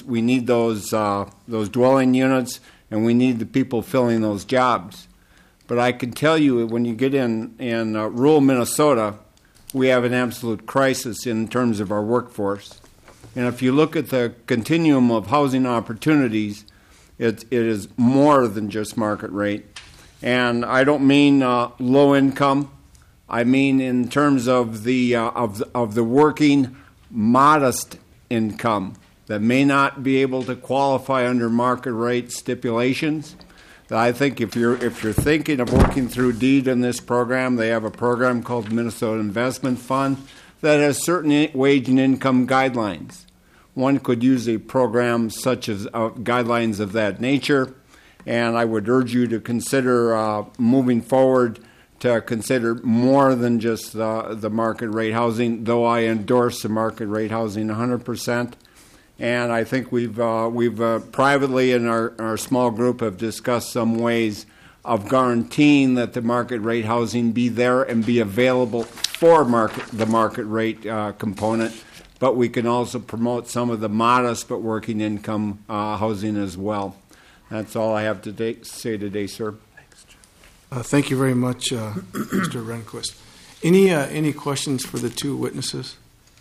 dwelling units, and we need the people filling those jobs. But I can tell you, when you get in rural Minnesota, we have an absolute crisis in terms of our workforce. And if you look at the continuum of housing opportunities, it is more than just market rate. And I don't mean low income. I mean in terms of the working modest income that may not be able to qualify under market rate stipulations. I think if you're thinking of working through DEED in this program, they have a program called Minnesota Investment Fund that has certain wage and income guidelines. One could use a program such as guidelines of that nature, and I would urge you to consider moving forward to consider more than just the market rate housing, though I endorse the market rate housing 100%. And I think we've privately in our small group have discussed some ways of guaranteeing that the market rate housing be there and be available for the market rate component. But we can also promote some of the modest but working income housing as well. That's all I have to say today, sir. Thank you very much, Mr. Rehnquist. Any questions for the two witnesses?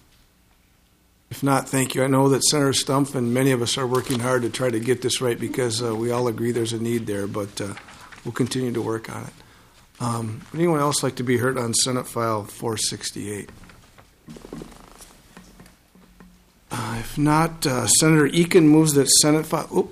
If not, thank you. I know that Senator Stumpf and many of us are working hard to try to get this right because we all agree there's a need there, but we'll continue to work on it. Would anyone else like to be heard on Senate File 468? If not, Senator Eakin moves that Senate File...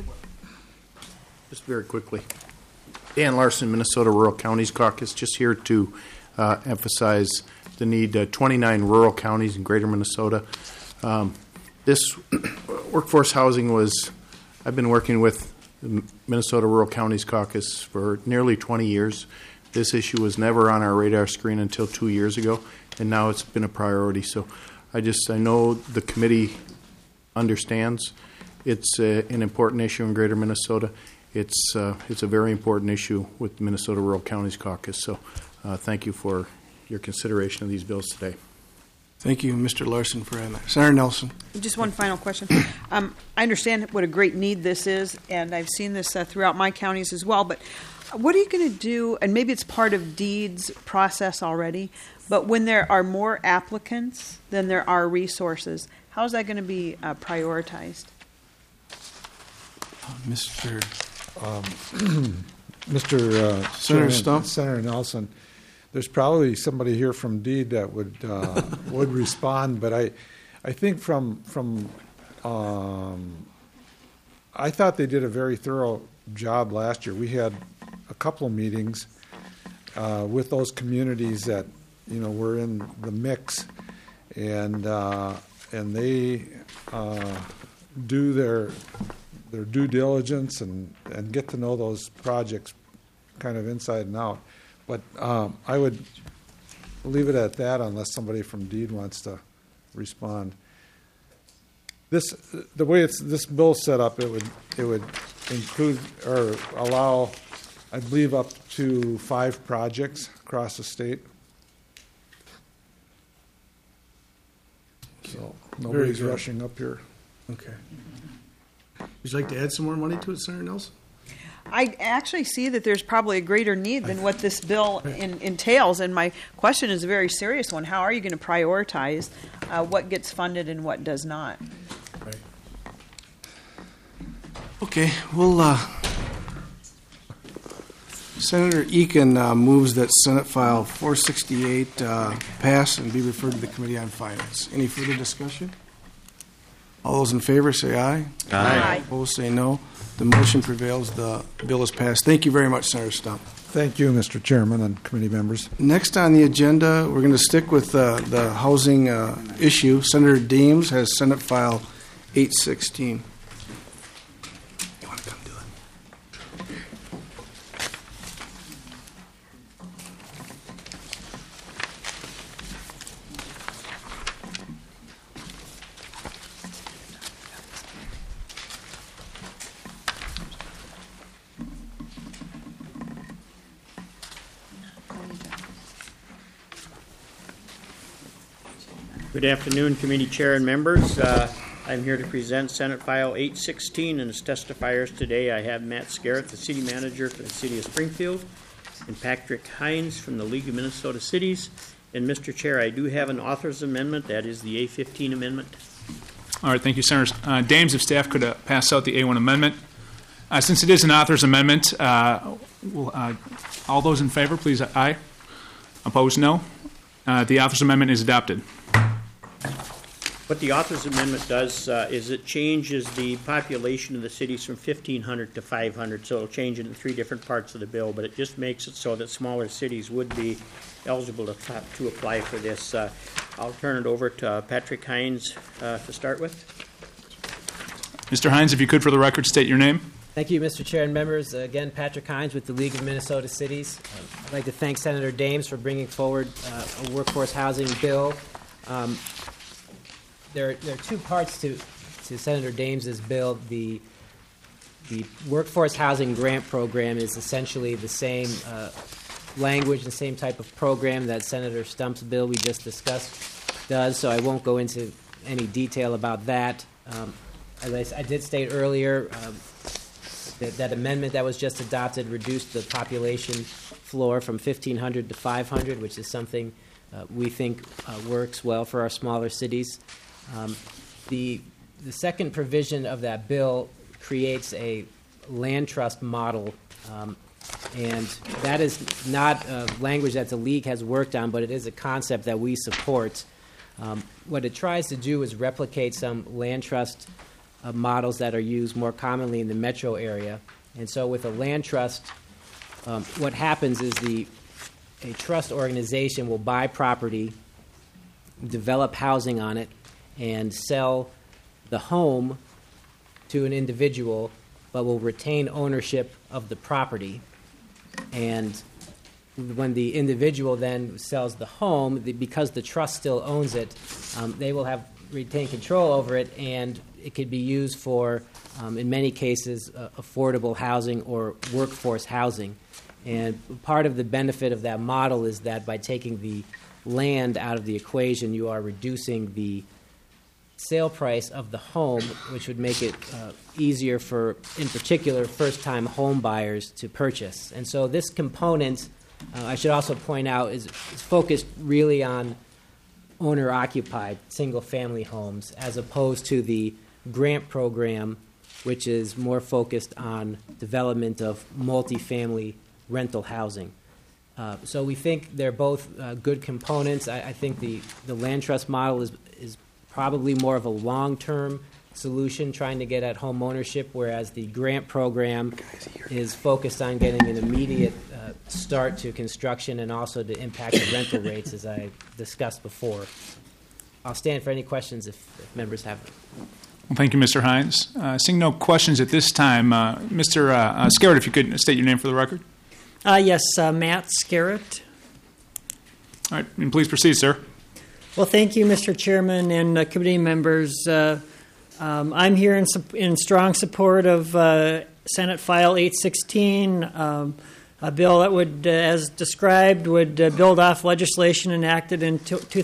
Just very quickly. Dan Larson, Minnesota Rural Counties Caucus, just here to emphasize the need 29 rural counties in greater Minnesota. This workforce housing I've been working with the Minnesota Rural Counties Caucus for nearly 20 years. This issue was never on our radar screen until 2 years ago, and now it's been a priority. So I know the committee understands it's an important issue in greater Minnesota. It's a very important issue with the Minnesota Rural Counties Caucus. So thank you for your consideration of these bills today. Thank you, Mr. Larson, for that. Senator Nelson. Just one final question. I understand what a great need this is, and I've seen this throughout my counties as well, but what are you going to do, and maybe it's part of DEED's process already, but when there are more applicants than there are resources, how is that going to be prioritized? Mr. Senator Stump. Senator Nelson, there's probably somebody here from DEED that would respond, but I think I thought they did a very thorough job last year. We had a couple of meetings with those communities that were in the mix, and they do their due diligence and get to know those projects kind of inside and out. But I would leave it at that unless somebody from DEED wants to respond. The way this bill's set up, it would include or allow, I believe, up to 5 projects across the state. So nobody's rushing up here. Okay. Would you like to add some more money to it, Senator Nelson? I actually see that there's probably a greater need than what this bill entails, and my question is a very serious one. How are you going to prioritize what gets funded and what does not? Right. Okay, well, Senator Eakin moves that Senate File 468 pass and be referred to the Committee on Finance. Any further discussion? All those in favor say aye. Aye. Opposed say no. The motion prevails. The bill is passed. Thank you very much, Senator Stump. Thank you, Mr. Chairman and committee members. Next on the agenda, we're going to stick with the housing issue. Senator Deems has Senate File 816. You want to come do it? Good afternoon, Committee Chair and members. I'm here to present Senate File 816, and as testifiers today I have Matt Scarrett, the City Manager for the City of Springfield, and Patrick Hines from the League of Minnesota Cities. And Mr. Chair, I do have an author's amendment. That is the A15 amendment. All right, thank you, Senators. Dames, if staff could pass out the A1 amendment. Since it is an author's amendment, all those in favor, please, aye. Opposed, no. The author's amendment is adopted. What the author's amendment does is it changes the population of the cities from 1,500 to 500, so it'll change it in 3 different parts of the bill, but it just makes it so that smaller cities would be eligible to apply for this. I'll turn it over to Patrick Hines to start with. Mr. Hines, if you could, for the record, state your name. Thank you, Mr. Chair and members. Again, Patrick Hines with the League of Minnesota Cities. I'd like to thank Senator Dames for bringing forward a workforce housing bill. There are 2 parts to Senator Dames' bill. The workforce housing grant program is essentially the same language and same type of program that Senator Stump's bill we just discussed does, so I won't go into any detail about that. As I did state earlier, that amendment that was just adopted reduced the population floor from 1,500 to 500, which is something we think works well for our smaller cities. The second provision of that bill creates a land trust model, and that is not a language that the League has worked on, but it is a concept that we support. What it tries to do is replicate some land trust models that are used more commonly in the metro area. And so with a land trust, what happens is a trust organization will buy property, develop housing on it, and sell the home to an individual, but will retain ownership of the property. And when the individual then sells the home, because the trust still owns it, they will have retain control over it, and it could be used for, in many cases, affordable housing or workforce housing. And part of the benefit of that model is that by taking the land out of the equation, you are reducing the sale price of the home, which would make it easier for, in particular, first-time home buyers to purchase. And so this component, I should also point out, is focused really on owner-occupied single-family homes, as opposed to the grant program, which is more focused on development of multifamily rental housing. So we think they're both good components. I think the land trust model is probably more of a long-term solution, trying to get at home ownership, whereas the grant program is focused on getting an immediate start to construction and also to impact the rental rates, as I discussed before. I'll stand for any questions if members have them. Well, thank you, Mr. Hines. Seeing no questions at this time, Mr. Scarrett, if you could state your name for the record. Yes, Matt Scarrett. All right, and please proceed, sir. Well, thank you, Mr. Chairman and committee members. I'm here in strong support of Senate File 816, a bill that would, as described, would build off legislation enacted in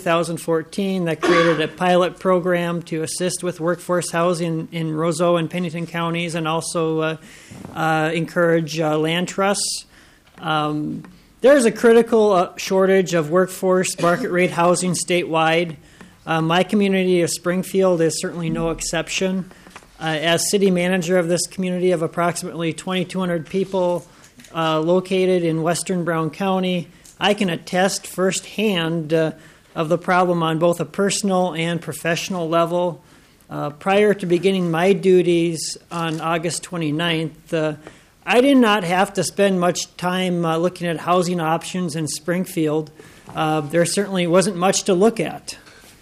2014 that created a pilot program to assist with workforce housing in Roseau and Pennington counties, and also encourage land trusts. There's a critical shortage of workforce market rate housing statewide. My community of Springfield is certainly no exception. As city manager of this community of approximately 2,200 people located in western Brown County, I can attest firsthand of the problem on both a personal and professional level. Prior to beginning my duties on August 29th, I did not have to spend much time looking at housing options in Springfield. There certainly wasn't much to look at.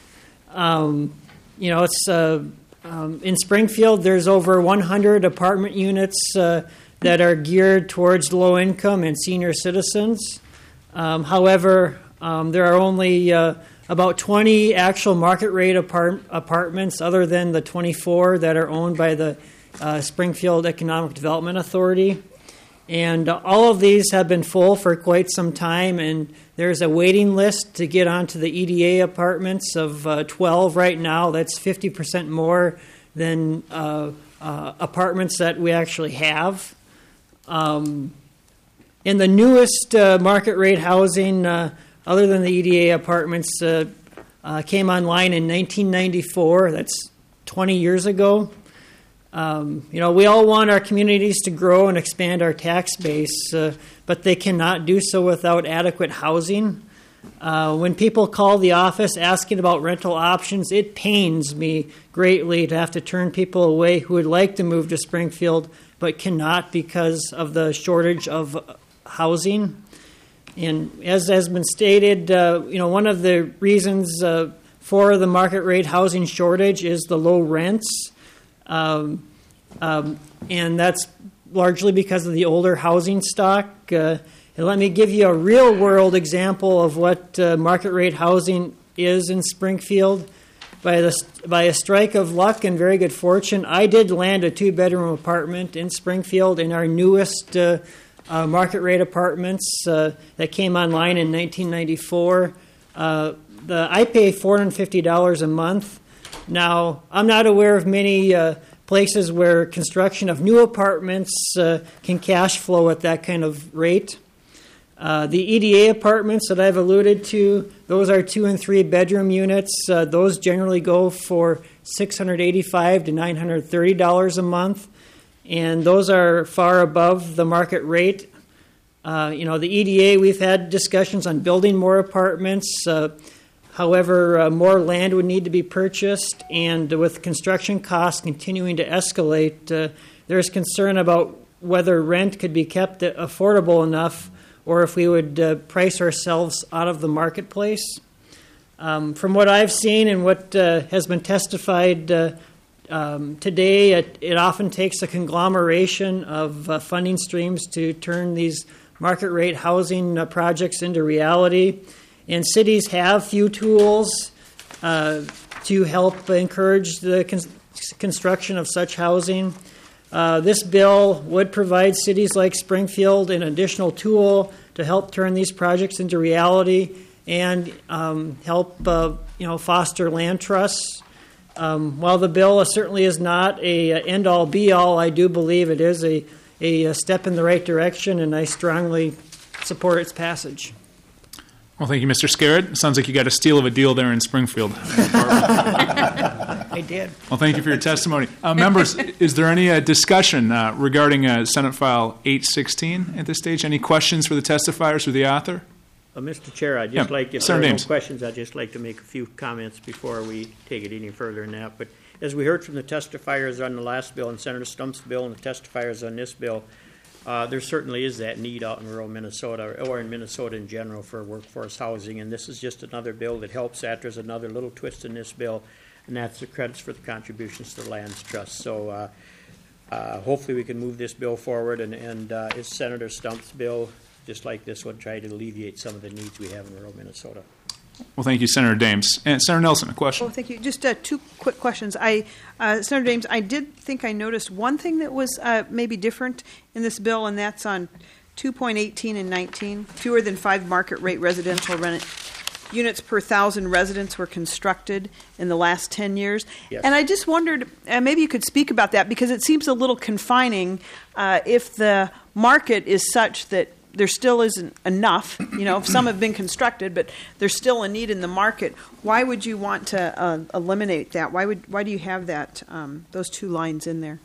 It's in Springfield, there's over 100 apartment units that are geared towards low income and senior citizens. However, there are only about 20 actual market rate apartments, other than the 24 that are owned by the Springfield Economic Development Authority. And all of these have been full for quite some time, and there's a waiting list to get onto the EDA apartments of 12 right now. That's 50% more than apartments that we actually have. In the newest market rate housing, other than the EDA apartments, came online in 1994. That's 20 years ago. We all want our communities to grow and expand our tax base, but they cannot do so without adequate housing. When people call the office asking about rental options, it pains me greatly to have to turn people away who would like to move to Springfield but cannot because of the shortage of housing. And as has been stated, one of the reasons for the market rate housing shortage is the low rents. And that's largely because of the older housing stock. And let me give you a real-world example of what market rate housing is in Springfield. By a strike of luck and very good fortune, I did land a two-bedroom apartment in Springfield in our newest market rate apartments that came online in 1994. I pay $450 a month. Now, I'm not aware of many places where construction of new apartments can cash flow at that kind of rate. The EDA apartments that I've alluded to, those are 2 and 3 bedroom units. Those generally go for $685 to $930 a month, and those are far above the market rate. The EDA, we've had discussions on building more apartments. However, more land would need to be purchased, and with construction costs continuing to escalate, there's concern about whether rent could be kept affordable enough or if we would price ourselves out of the marketplace. From what I've seen and what has been testified today, it often takes a conglomeration of funding streams to turn these market rate housing projects into reality. And cities have few tools to help encourage the construction of such housing. This bill would provide cities like Springfield an additional tool to help turn these projects into reality, and help foster land trusts. While the bill certainly is not a end-all, be-all, I do believe it is a step in the right direction, and I strongly support its passage. Well, thank you, Mr. Scarrett. It sounds like you got a steal of a deal there in Springfield. I did. Well, thank you for your testimony. Members, is there any discussion regarding Senate File 816 at this stage? Any questions for the testifiers or the author? Mr. Chair, I'd just like, if Sir, there are no names. questions, I'd just like to make a few comments before we take it any further than that. But as we heard from the testifiers on the last bill and Senator Stump's bill and the testifiers on this bill, there certainly is that need out in rural Minnesota, or in Minnesota in general, for workforce housing. And this is just another bill that helps that. There's another little twist in this bill, and that's the credits for the contributions to the Lands Trust. So hopefully we can move this bill forward, and it's Senator Stump's bill, just like this one, try to alleviate some of the needs we have in rural Minnesota. Well, thank you, Senator Dames. And Senator Nelson, a question. Oh, thank you. Just two quick questions. Senator Dames, I did think I noticed one thing that was maybe different in this bill, and that's on 2.18 and 19. Fewer than 5 market rate residential units per 1,000 residents were constructed in the last 10 years. Yes. And I just wondered, maybe you could speak about that, because it seems a little confining if the market is such that there still isn't enough. Some have been constructed, but there's still a need in the market. Why would you want to eliminate that? Why do you have that those two lines in there?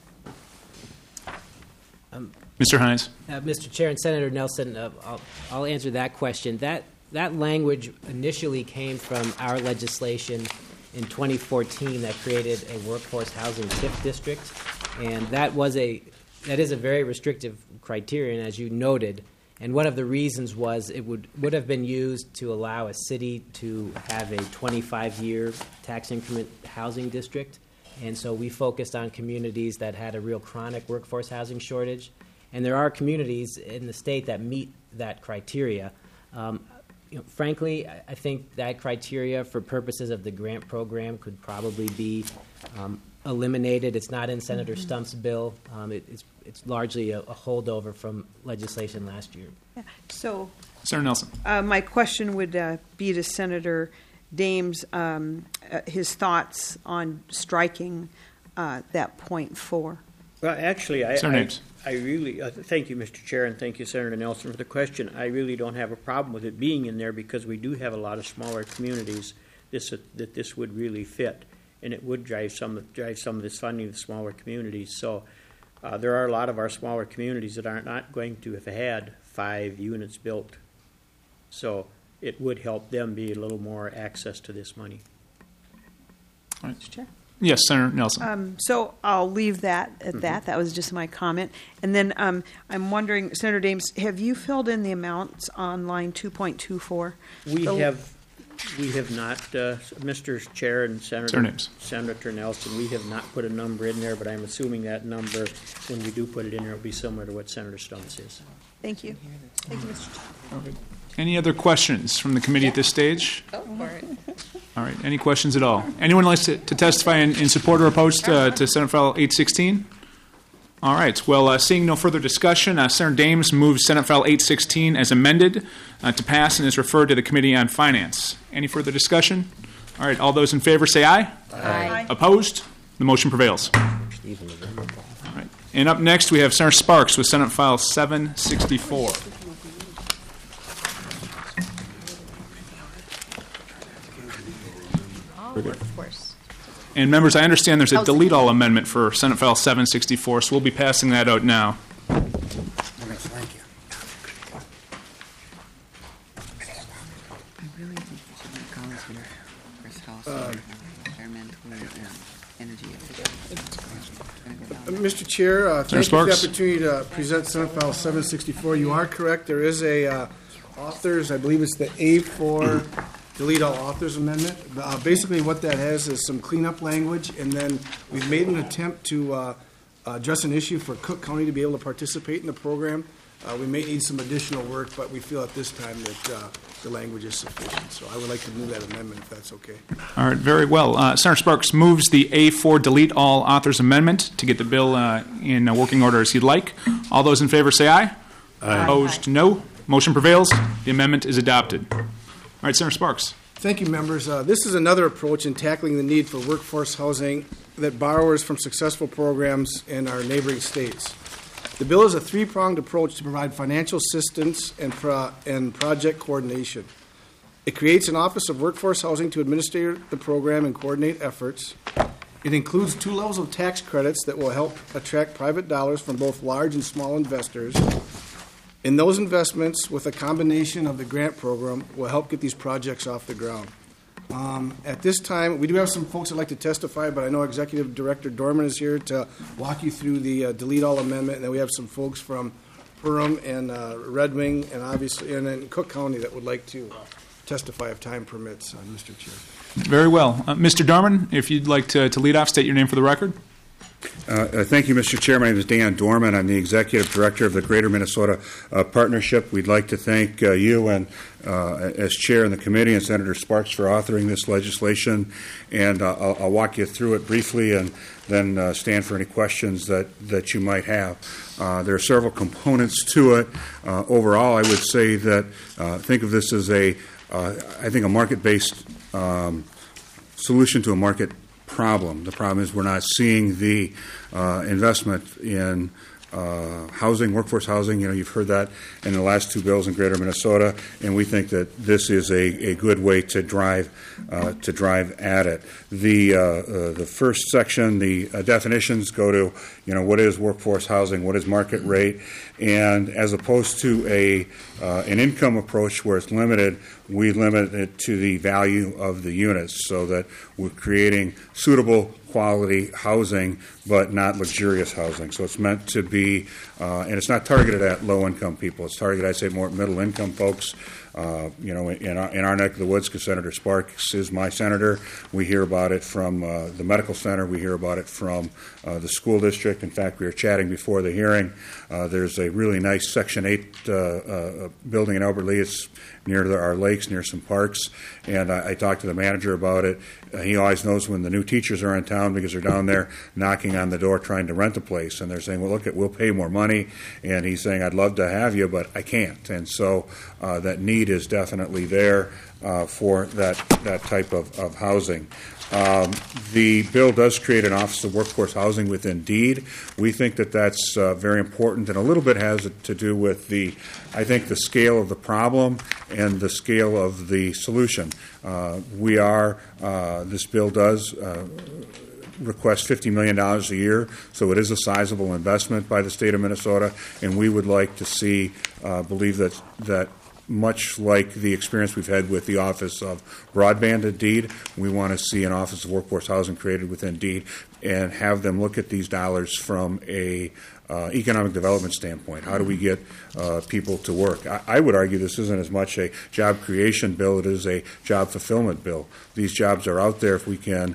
Mr. Hines. Mr. Chair and Senator Nelson, I'll answer that question. That language initially came from our legislation in 2014 that created a workforce housing TIF district, and that is a very restrictive criterion, as you noted. And one of the reasons was it would have been used to allow a city to have a 25-year tax increment housing district. And so we focused on communities that had a real chronic workforce housing shortage. And there are communities in the state that meet that criteria. Frankly, I think that criteria for purposes of the grant program could probably be eliminated. It's not in Senator Stump's bill. It's largely a holdover from legislation last year. Yeah. So, Senator Nelson. My question would be to Senator Dames, his thoughts on striking that point 4. Well, actually, I really thank you, Mr. Chair, and thank you, Senator Nelson, for the question. I really don't have a problem with it being in there, because we do have a lot of smaller communities that this would really fit, and it would drive some of this funding to smaller communities. So there are a lot of our smaller communities that are not going to have had 5 units built. So it would help them be a little more access to this money. All right. Mr. Chair. Yes, Senator Nelson. So I'll leave that at that. That was just my comment. And then I'm wondering, Senator Dames, have you filled in the amounts on line 2.24? We have not, Mr. Chair and Senator Nelson, we have not put a number in there, but I'm assuming that number, when we do put it in there, will be similar to what Senator Stump's is. Thank you. Thank you, Mr. Chair. Okay. Any other questions from the committee at this stage? Go for it. All right. Any questions at all? Anyone like to testify in support or opposed to Senate File 816? All right. Well, seeing no further discussion, Senator Dames moves Senate File 816 as amended to pass and is referred to the Committee on Finance. Any further discussion? All right. All those in favor say aye. Aye. Opposed? The motion prevails. All right. And up next, we have Senator Sparks with Senate File 764. Workforce. And members, I understand there's a delete all amendment for Senate File 764, so we'll be passing that out now. Thank you. I really think we should make Collins here. Chris House, environmental and energy. Mr. Chair, thank you for the Sparks. opportunity to present Senate File 764. You are correct. There is a authors, I believe it's the A4 delete all authors amendment. Basically what that has is some cleanup language, and then we've made an attempt to address an issue for Cook County to be able to participate in the program. We may need some additional work, but we feel at this time that the language is sufficient. So I would like to move that amendment, if that's okay. All right, very well. Senator Sparks moves the A4 delete all authors amendment to get the bill in working order as he'd like. All those in favor say aye. Aye. Opposed, no. Motion prevails. The amendment is adopted. All right, Senator Sparks. Thank you, members. This is another approach in tackling the need for workforce housing that borrowers from successful programs in our neighboring states. The bill is a three-pronged approach to provide financial assistance and project coordination. It creates an Office of Workforce Housing to administer the program and coordinate efforts. It includes 2 levels of tax credits that will help attract private dollars from both large and small investors. And those investments, with a combination of the grant program, will help get these projects off the ground. At this time, we do have some folks that like to testify, but I know Executive Director Dorman is here to walk you through the delete all amendment, and then we have some folks from Perham and Red Wing, and obviously, and then Cook County that would like to testify if time permits, Mr. Chair. Very well. Mr. Dorman, if you'd like to lead off, state your name for the record. Thank you, Mr. Chair. My name is Dan Dorman. I'm the Executive Director of the Greater Minnesota Partnership. We'd like to thank you and, as Chair in the committee, and Senator Sparks for authoring this legislation. And I'll walk you through it briefly and then stand for any questions that you might have. There are several components to it. Overall, I would say that think of this as a market-based solution to a market problem. The problem is we're not seeing the investment in housing, workforce housing. You've heard that in the last 2 bills in Greater Minnesota, and we think that this is a good way to drive at it. The first section, the definitions go to what is workforce housing, what is market rate, and as opposed to an income approach where it's limited, we limit it to the value of the units so that we're creating suitable quality housing, but not luxurious housing. So it's meant to be, and it's not targeted at low-income people. It's targeted, I'd say, more middle-income folks. In our neck of the woods, because Senator Sparks is my senator, we hear about it from the medical center. We hear about it from the school district. In fact, we were chatting before the hearing. There's a really nice Section 8 building in Albert Lea. It's near our lakes, near some parks, and I talked to the manager about it. He always knows when the new teachers are in town because they're down there knocking on the door trying to rent a place, and they're saying, well, look, we'll pay more money, and he's saying, I'd love to have you, but I can't. And so that need is definitely there for that type of housing. The bill does create an Office of Workforce Housing within DEED. We think that that's very important, and a little bit has to do with the scale of the problem and the scale of the solution. This bill does request $50 million a year, so it is a sizable investment by the state of Minnesota, and we would like to see, believe that much like the experience we've had with the Office of Broadband at DEED, we want to see an Office of Workforce Housing created within DEED and have them look at these dollars from a economic development standpoint. How do we get people to work? I would argue this isn't as much a job creation bill, it is a job fulfillment bill. These jobs are out there. If we can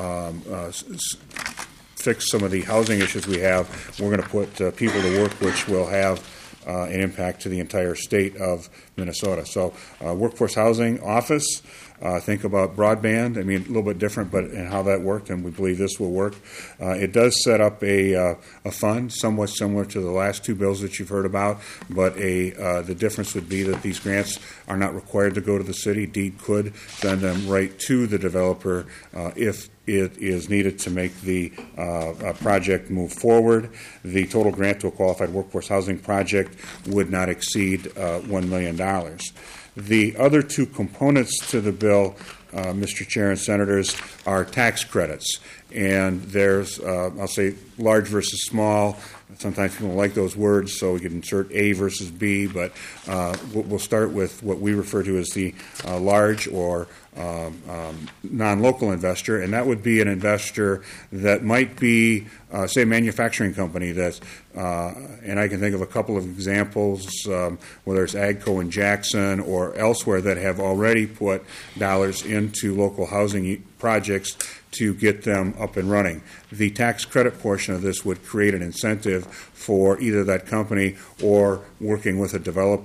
fix some of the housing issues we have, we're going to put people to work, which will have an impact to the entire state of Minnesota. So workforce housing office, think about broadband. I mean, a little bit different, but in how that worked, and we believe this will work. It does set up a fund somewhat similar to the last 2 bills that you've heard about, but the difference would be that these grants are not required to go to the city. DEED could send them right to the developer if it is needed to make the project move forward. The total grant to a qualified workforce housing project would not exceed $1 million. The other 2 components to the bill, Mr. Chair and Senators, are tax credits. And there's, I'll say, large versus small. Sometimes people don't like those words, so we can insert A versus B, but we'll start with what we refer to as the large or non-local investor, and that would be an investor that might be, say, a manufacturing company that's, and I can think of a couple of examples, whether it's AGCO in Jackson or elsewhere that have already put dollars into local housing projects to get them up and running. The tax credit portion of this would create an incentive for either that company or working with a developer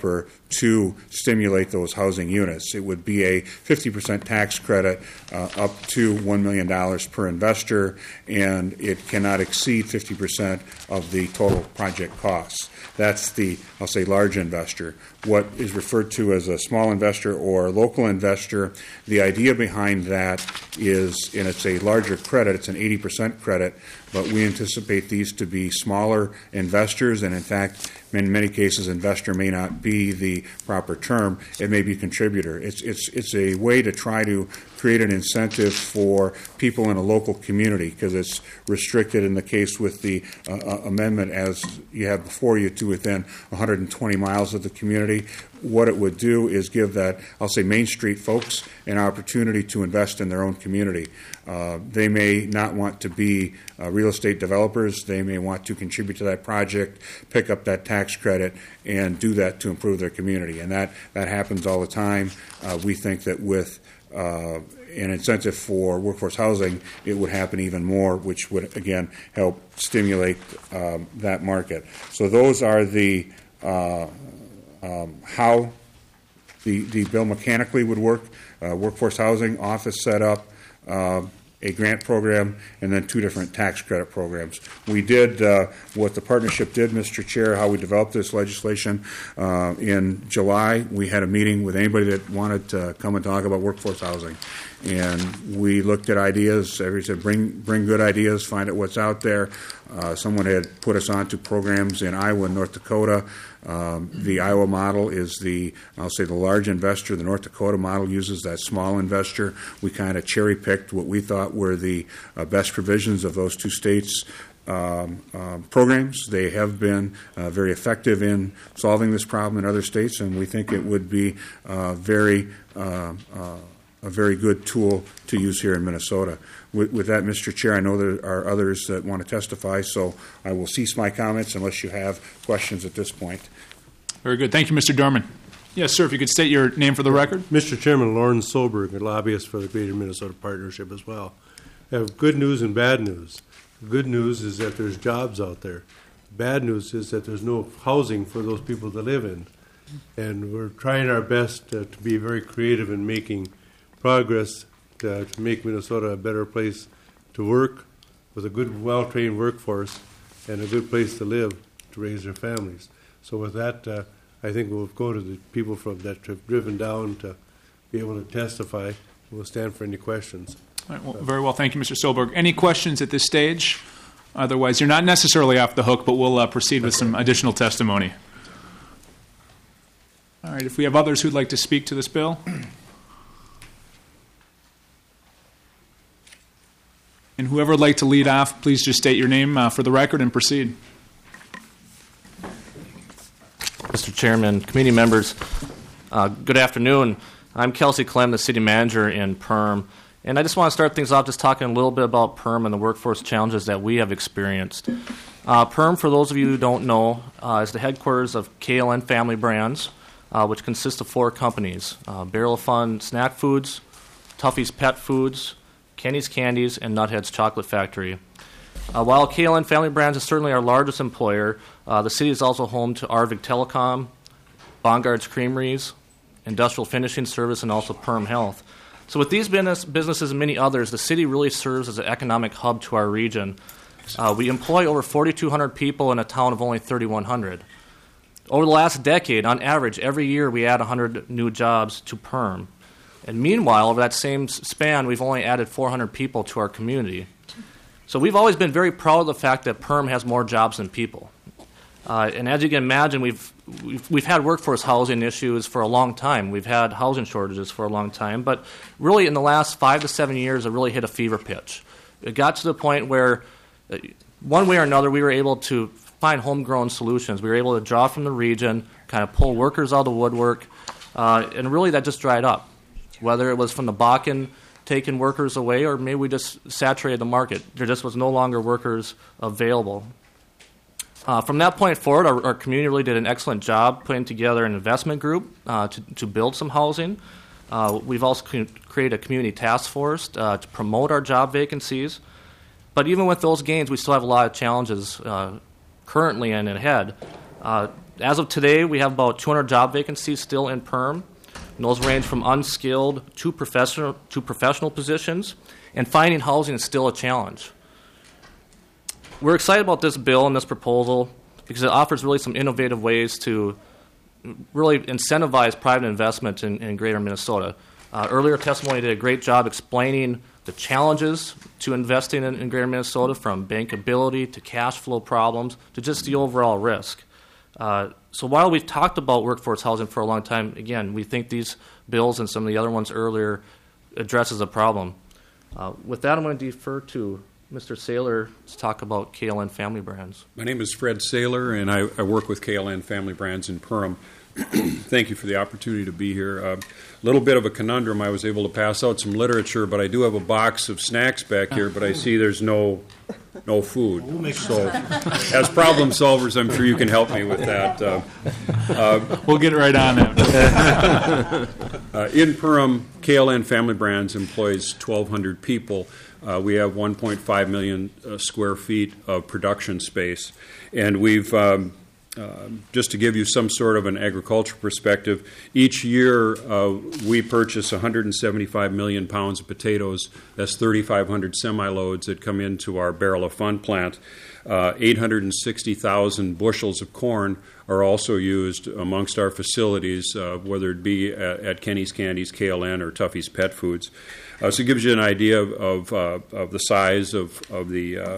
to stimulate those housing units. It would be a 50% tax credit up to $1 million per investor, and it cannot exceed 50% of the total project costs. That's the, I'll say, large investor. What is referred to as a small investor or local investor, the idea behind that is, and it's a larger credit, it's an 80% credit, but we anticipate these to be smaller investors, and in fact, in many cases, investor may not be the proper term. It may be a contributor. It's a way to try to create an incentive for people in a local community, because it's restricted in the case with the amendment as you have before you to within 120 miles of the community. What it would do is give that, I'll say, Main Street folks an opportunity to invest in their own community. They may not want to be real estate developers. They may want to contribute to that project, pick up that tax credit, and do that to improve their community. And that happens all the time. We think that with an incentive for workforce housing, it would happen even more, which would, again, help stimulate that market. So those are the how the bill mechanically would work. Workforce housing, office setup, a grant program, and then 2 different tax credit programs. We did what the partnership did, Mr. Chair, how we developed this legislation. In July, we had a meeting with anybody that wanted to come and talk about workforce housing. And we looked at ideas. Everybody said, bring good ideas, find out what's out there. Someone had put us on to programs in Iowa and North Dakota. The Iowa model is I'll say the large investor. The North Dakota model uses that small investor. We kind of cherry-picked what we thought were the best provisions of those 2 states' programs. They have been very effective in solving this problem in other states, and we think it would be a very good tool to use here in Minnesota. With that, Mr. Chair, I know there are others that want to testify, so I will cease my comments unless you have questions at this point. Very good. Thank you, Mr. Dorman. Yes, sir, if you could state your name for the record. Mr. Chairman, Lauren Solberg, a lobbyist for the Greater Minnesota Partnership as well. I have good news and bad news. The good news is that there's jobs out there. Bad news is that there's no housing for those people to live in. And we're trying our best to be very creative in making progress to make Minnesota a better place to work with a good, well-trained workforce and a good place to live to raise their families. So with that, I think we'll go to the people from that have driven down to be able to testify. We'll stand for any questions. All right, well, very well. Thank you, Mr. Solberg. Any questions at this stage? Otherwise, you're not necessarily off the hook, but we'll proceed with some additional testimony. All right, if we have others who'd like to speak to this bill. And whoever would like to lead off, please just state your name for the record and proceed. Mr. Chairman, committee members, good afternoon. I'm Kelsey Clem, the city manager in Perm, and I just want to start things off just talking a little bit about Perm and the workforce challenges that we have experienced. Perm, for those of you who don't know, is the headquarters of KLN Family Brands, which consists of 4 companies, Barrel of Fun Snack Foods, Tuffy's Pet Foods, Kenny's Candies, and Nuthead's Chocolate Factory. While KLN Family Brands is certainly our largest employer, the city is also home to Arvig Telecom, Bongart's Creameries, Industrial Finishing Service, and also Perm Health. So with these businesses and many others, the city really serves as an economic hub to our region. We employ over 4,200 people in a town of only 3,100. Over the last decade, on average, every year we add 100 new jobs to Perm. And meanwhile, over that same span, we've only added 400 people to our community. So we've always been very proud of the fact that Perm has more jobs than people. And as you can imagine, we've had workforce housing issues for a long time. We've had housing shortages for a long time. But really, in the last 5 to 7 years, it really hit a fever pitch. It got to the point where, one way or another, we were able to find homegrown solutions. We were able to draw from the region, kind of pull workers out of the woodwork, and really that just dried up. Whether it was from the Bakken taking workers away, or maybe we just saturated the market. There just was no longer workers available. From that point forward, our community really did an excellent job putting together an investment group to build some housing. We've also created a community task force to promote our job vacancies. But even with those gains, we still have a lot of challenges currently and ahead. As of today, we have about 200 job vacancies still in perm, and those range from unskilled to professional positions, and finding housing is still a challenge. We're excited about this bill and this proposal because it offers really some innovative ways to really incentivize private investment in greater Minnesota. Earlier testimony did a great job explaining the challenges to investing in greater Minnesota, from bankability to cash flow problems to just the overall risk. So while we've talked about workforce housing for a long time, again, we think these bills and some of the other ones earlier addresses a problem. With that, I'm going to defer to Mr. Saylor to talk about KLN Family Brands. My name is Fred Saylor, and I work with KLN Family Brands in Perham. Thank you for the opportunity to be here. A little bit of a conundrum. I was able to pass out some literature, but I do have a box of snacks back here, but I see there's no food. So as problem solvers, I'm sure you can help me with that. We'll get right on that. In Perham, KLN Family Brands employs 1,200 people. We have 1.5 million square feet of production space, and we've just to give you some sort of an agriculture perspective, each year we purchase 175 million pounds of potatoes. That's 3,500 semi-loads that come into our Barrel of Fun plant. 860,000 bushels of corn are also used amongst our facilities, whether it be at Kenny's Candies, KLN, or Tuffy's Pet Foods. So it gives you an idea of the size of the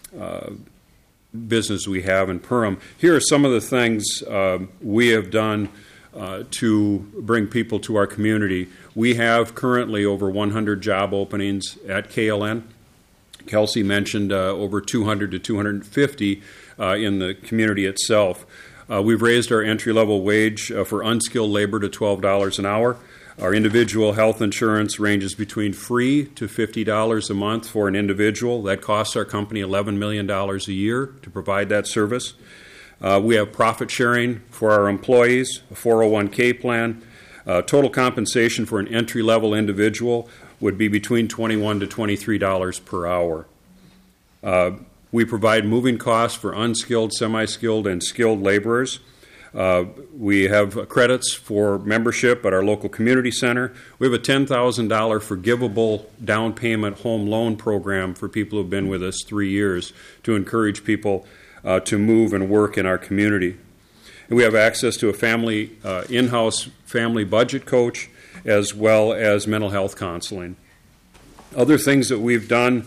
business we have in Perham. Here are some of the things we have done to bring people to our community. We have currently over 100 job openings at KLN. Kelsey mentioned over 200 to 250 in the community itself. We've raised our entry-level wage for unskilled labor to $12 an hour. Our individual health insurance ranges between free to $50 a month for an individual. That costs our company $11 million a year to provide that service. We have profit sharing for our employees, a 401k plan. Total compensation for an entry-level individual would be between $21 to $23 per hour. We provide moving costs for unskilled, semi-skilled, and skilled laborers. We have credits for membership at our local community center. We have a $10,000 forgivable down payment home loan program for people who have been with us 3 years to encourage people to move and work in our community. And we have access to a family in-house family budget coach as well as mental health counseling. Other things that we've done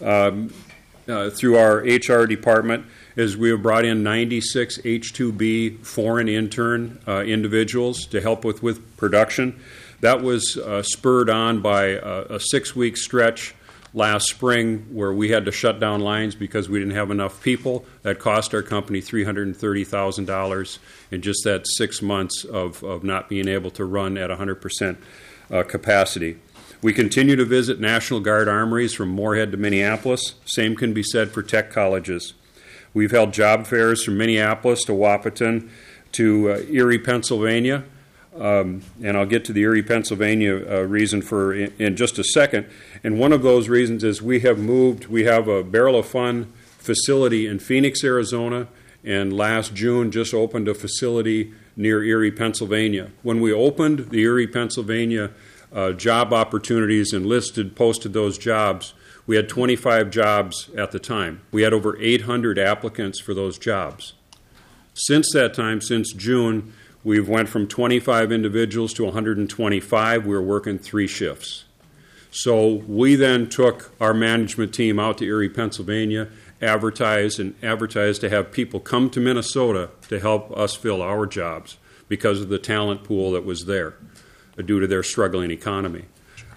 through our HR department is we have brought in 96 H-2B foreign intern individuals to help with production. That was spurred on by a 6-week stretch last spring where we had to shut down lines because we didn't have enough people. That cost our company $330,000 in just that 6 months of not being able to run at 100% capacity. We continue to visit National Guard armories from Moorhead to Minneapolis. Same can be said for tech colleges. We've held job fairs from Minneapolis to Wahpeton to Erie, Pennsylvania. And I'll get to the Erie, Pennsylvania reason in just a second. And one of those reasons is we have a Barrel of Fun facility in Phoenix, Arizona, and last June just opened a facility near Erie, Pennsylvania. When we opened the Erie, Pennsylvania job opportunities and posted those jobs, we had 25 jobs at the time. We had over 800 applicants for those jobs. Since that time, since June, we've went from 25 individuals to 125. We were working 3 shifts. So we then took our management team out to Erie, Pennsylvania, advertised to have people come to Minnesota to help us fill our jobs because of the talent pool that was there due to their struggling economy.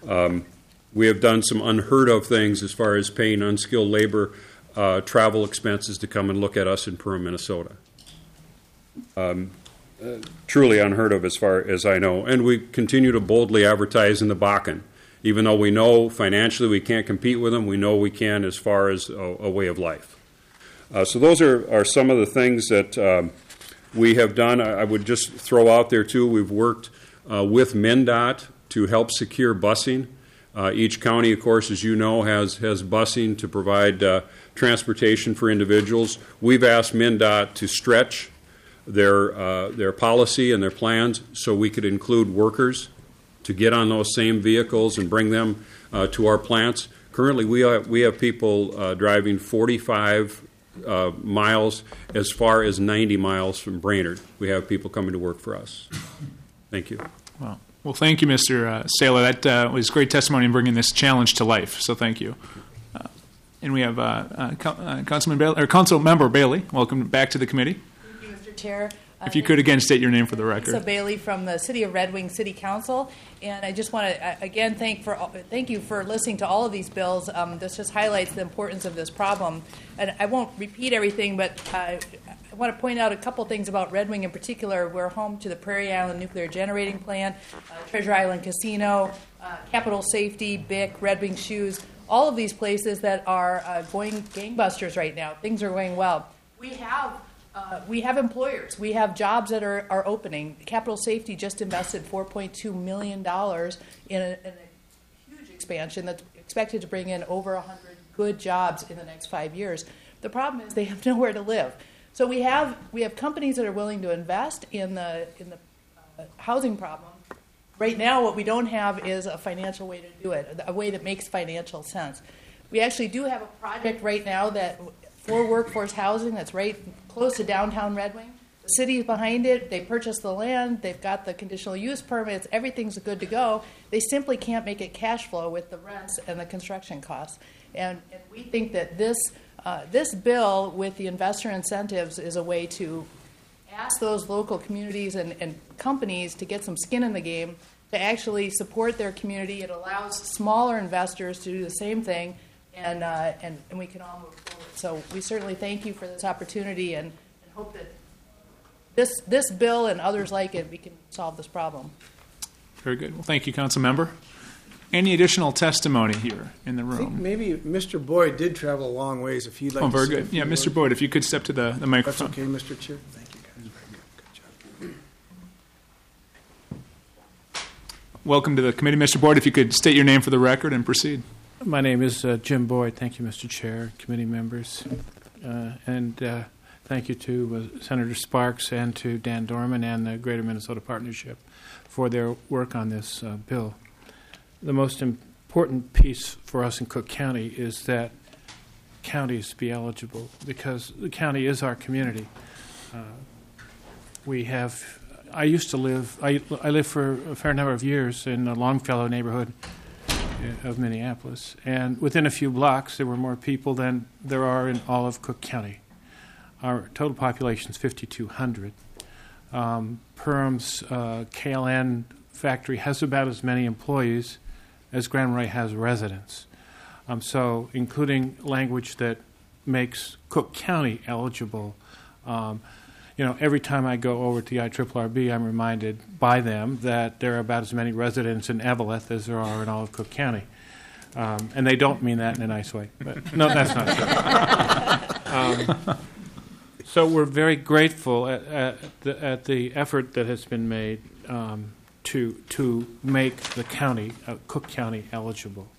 We have done some unheard of things as far as paying unskilled labor travel expenses to come and look at us in Perham, Minnesota. Truly unheard of as far as I know. And we continue to boldly advertise in the Bakken. Even though we know financially we can't compete with them, we know we can as far as a way of life. So those are some of the things that we have done. I would just throw out there, too, we've worked with MnDOT to help secure busing. Each county, of course, as you know, has busing to provide transportation for individuals. We've asked MnDOT to stretch their policy and their plans so we could include workers to get on those same vehicles and bring them to our plants. Currently, we have people driving 45 miles as far as 90 miles from Brainerd. We have people coming to work for us. Thank you. Well, thank you, Mr. Saylor. That was great testimony in bringing this challenge to life, so thank you. And we have Council Member Bailey. Welcome back to the committee. Thank you, Mr. Chair. If you could again state your name for the record. Lisa Bailey from the City of Red Wing City Council, and I just want to again thank you for listening to all of these bills. This just highlights the importance of this problem, and I won't repeat everything, but I want to point out a couple things about Red Wing in particular. We're home to the Prairie Island Nuclear Generating Plant, Treasure Island Casino, Capital Safety, BIC, Red Wing Shoes. All of these places that are going gangbusters right now. Things are going well. We have employers. We have jobs that are opening. Capital Safety just invested $4.2 million in a huge expansion that's expected to bring in over 100 good jobs in the next 5 years. The problem is they have nowhere to live. So we have companies that are willing to invest in the housing problem. Right now, what we don't have is a financial way to do it, a way that makes financial sense. We actually do have a project right now for workforce housing that's right close to downtown Red Wing. The city is behind it. They purchased the land. They've got the conditional use permits. Everything's good to go. They simply can't make it cash flow with the rents and the construction costs. And we think that this bill with the investor incentives is a way to ask those local communities and companies to get some skin in the game to actually support their community. It allows smaller investors to do the same thing, and we can all move forward. So we certainly thank you for this opportunity and hope that this bill and others like it, we can solve this problem. Very good. Well, thank you, Council Member. Any additional testimony here in the I think room? maybe Mr. Boyd did travel a long ways. If you'd like to very say a good. few Yeah, Mr. words. Boyd, if you could step to the microphone. That's okay, Mr. Chair. Thank you, guys. Very good. Good job. Welcome to the committee, Mr. Boyd. If you could state your name for the record and proceed. My name is Jim Boyd. Thank you, Mr. Chair, committee members. And thank you to Senator Sparks and to Dan Dorman and the Greater Minnesota Partnership for their work on this bill. The most important piece for us in Cook County is that counties be eligible because the county is our community. I used to live, I lived for a fair number of years in the Longfellow neighborhood of Minneapolis, and within a few blocks there were more people than there are in all of Cook County. Our total population is 5,200. Perham's KLN factory has about as many employees as Grand Marais has residents. So including language that makes Cook County eligible, every time I go over to the IRRB, I'm reminded by them that there are about as many residents in Eveleth as there are in all of Cook County. And they don't mean that in a nice way. But no, that's not true. So we're very grateful at the effort that has been made to make the county, Cook County, eligible.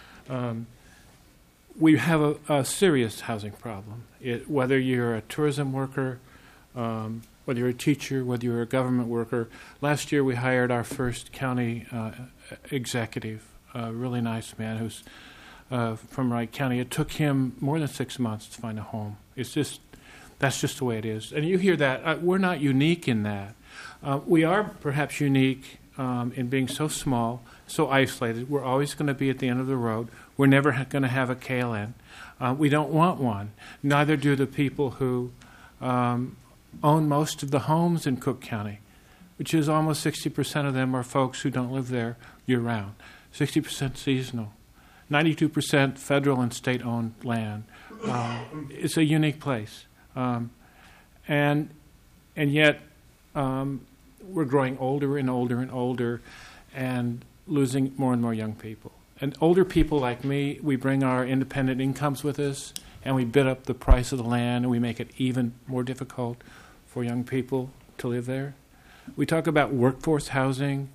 We have a serious housing problem. Whether you're a tourism worker, whether you're a teacher, whether you're a government worker. Last year we hired our first county executive, a really nice man who's from Wright County. It took him more than 6 months to find a home. That's just the way it is. And you hear that. We're not unique in that. We are perhaps unique in being so small, so isolated. We're always going to be at the end of the road. We're never going to have a KLN. We don't want one. Neither do the people who own most of the homes in Cook County, which is almost 60% of them are folks who don't live there year-round, 60% seasonal, 92% federal and state-owned land. It's a unique place. And yet we're growing older and older and older and losing more and more young people. And older people like me, we bring our independent incomes with us, and we bid up the price of the land, and we make it even more difficult for young people to live there. We talk about workforce housing,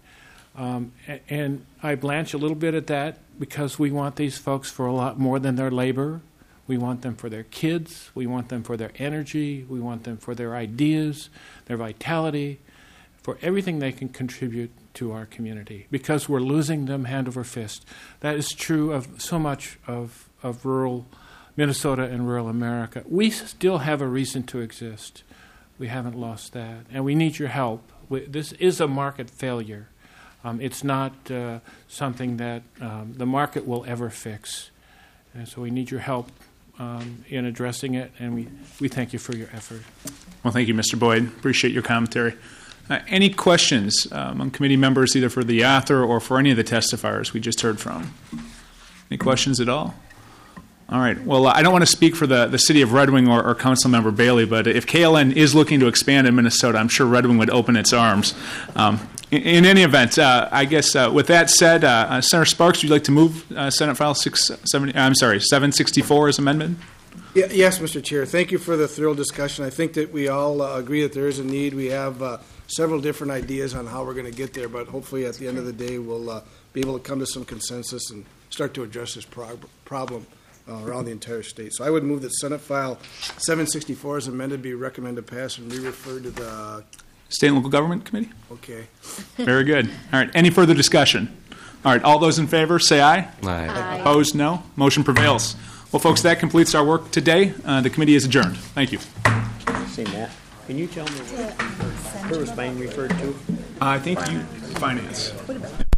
and I blanch a little bit at that because we want these folks for a lot more than their labor. We want them for their kids. We want them for their energy. We want them for their ideas, their vitality, for everything they can contribute to our community, because we're losing them hand over fist. That is true of so much of rural Minnesota and rural America. We still have a reason to exist. We haven't lost that, and we need your help. This is a market failure. It's not something that the market will ever fix, and so we need your help in addressing it, and we thank you for your effort. Well, thank you, Mr. Boyd. Appreciate your commentary. Any questions among committee members, either for the author or for any of the testifiers we just heard from? Any questions at all? All right. Well, I don't want to speak for the city of Red Wing or Councilmember Bailey, but if KLN is looking to expand in Minnesota, I'm sure Red Wing would open its arms. In any event, I guess with that said, Senator Sparks, would you like to move Senate File 764 as amendment? Yes, Mr. Chair. Thank you for the thorough discussion. I think that we all agree that there is a need. We have several different ideas on how we're going to get there, but hopefully at the end of the day we'll be able to come to some consensus and start to address this problem around the entire state. So I would move that Senate File 764 as amended be recommended pass and re-referred to the State and Local Government Committee? Okay. Very good. All right. Any further discussion? All right. All those in favor, say aye. Aye. Opposed, no. Motion prevails. Well, folks, that completes our work today. The committee is adjourned. Thank you. Say, Matt, can you tell me where was mine referred to? I think you finance.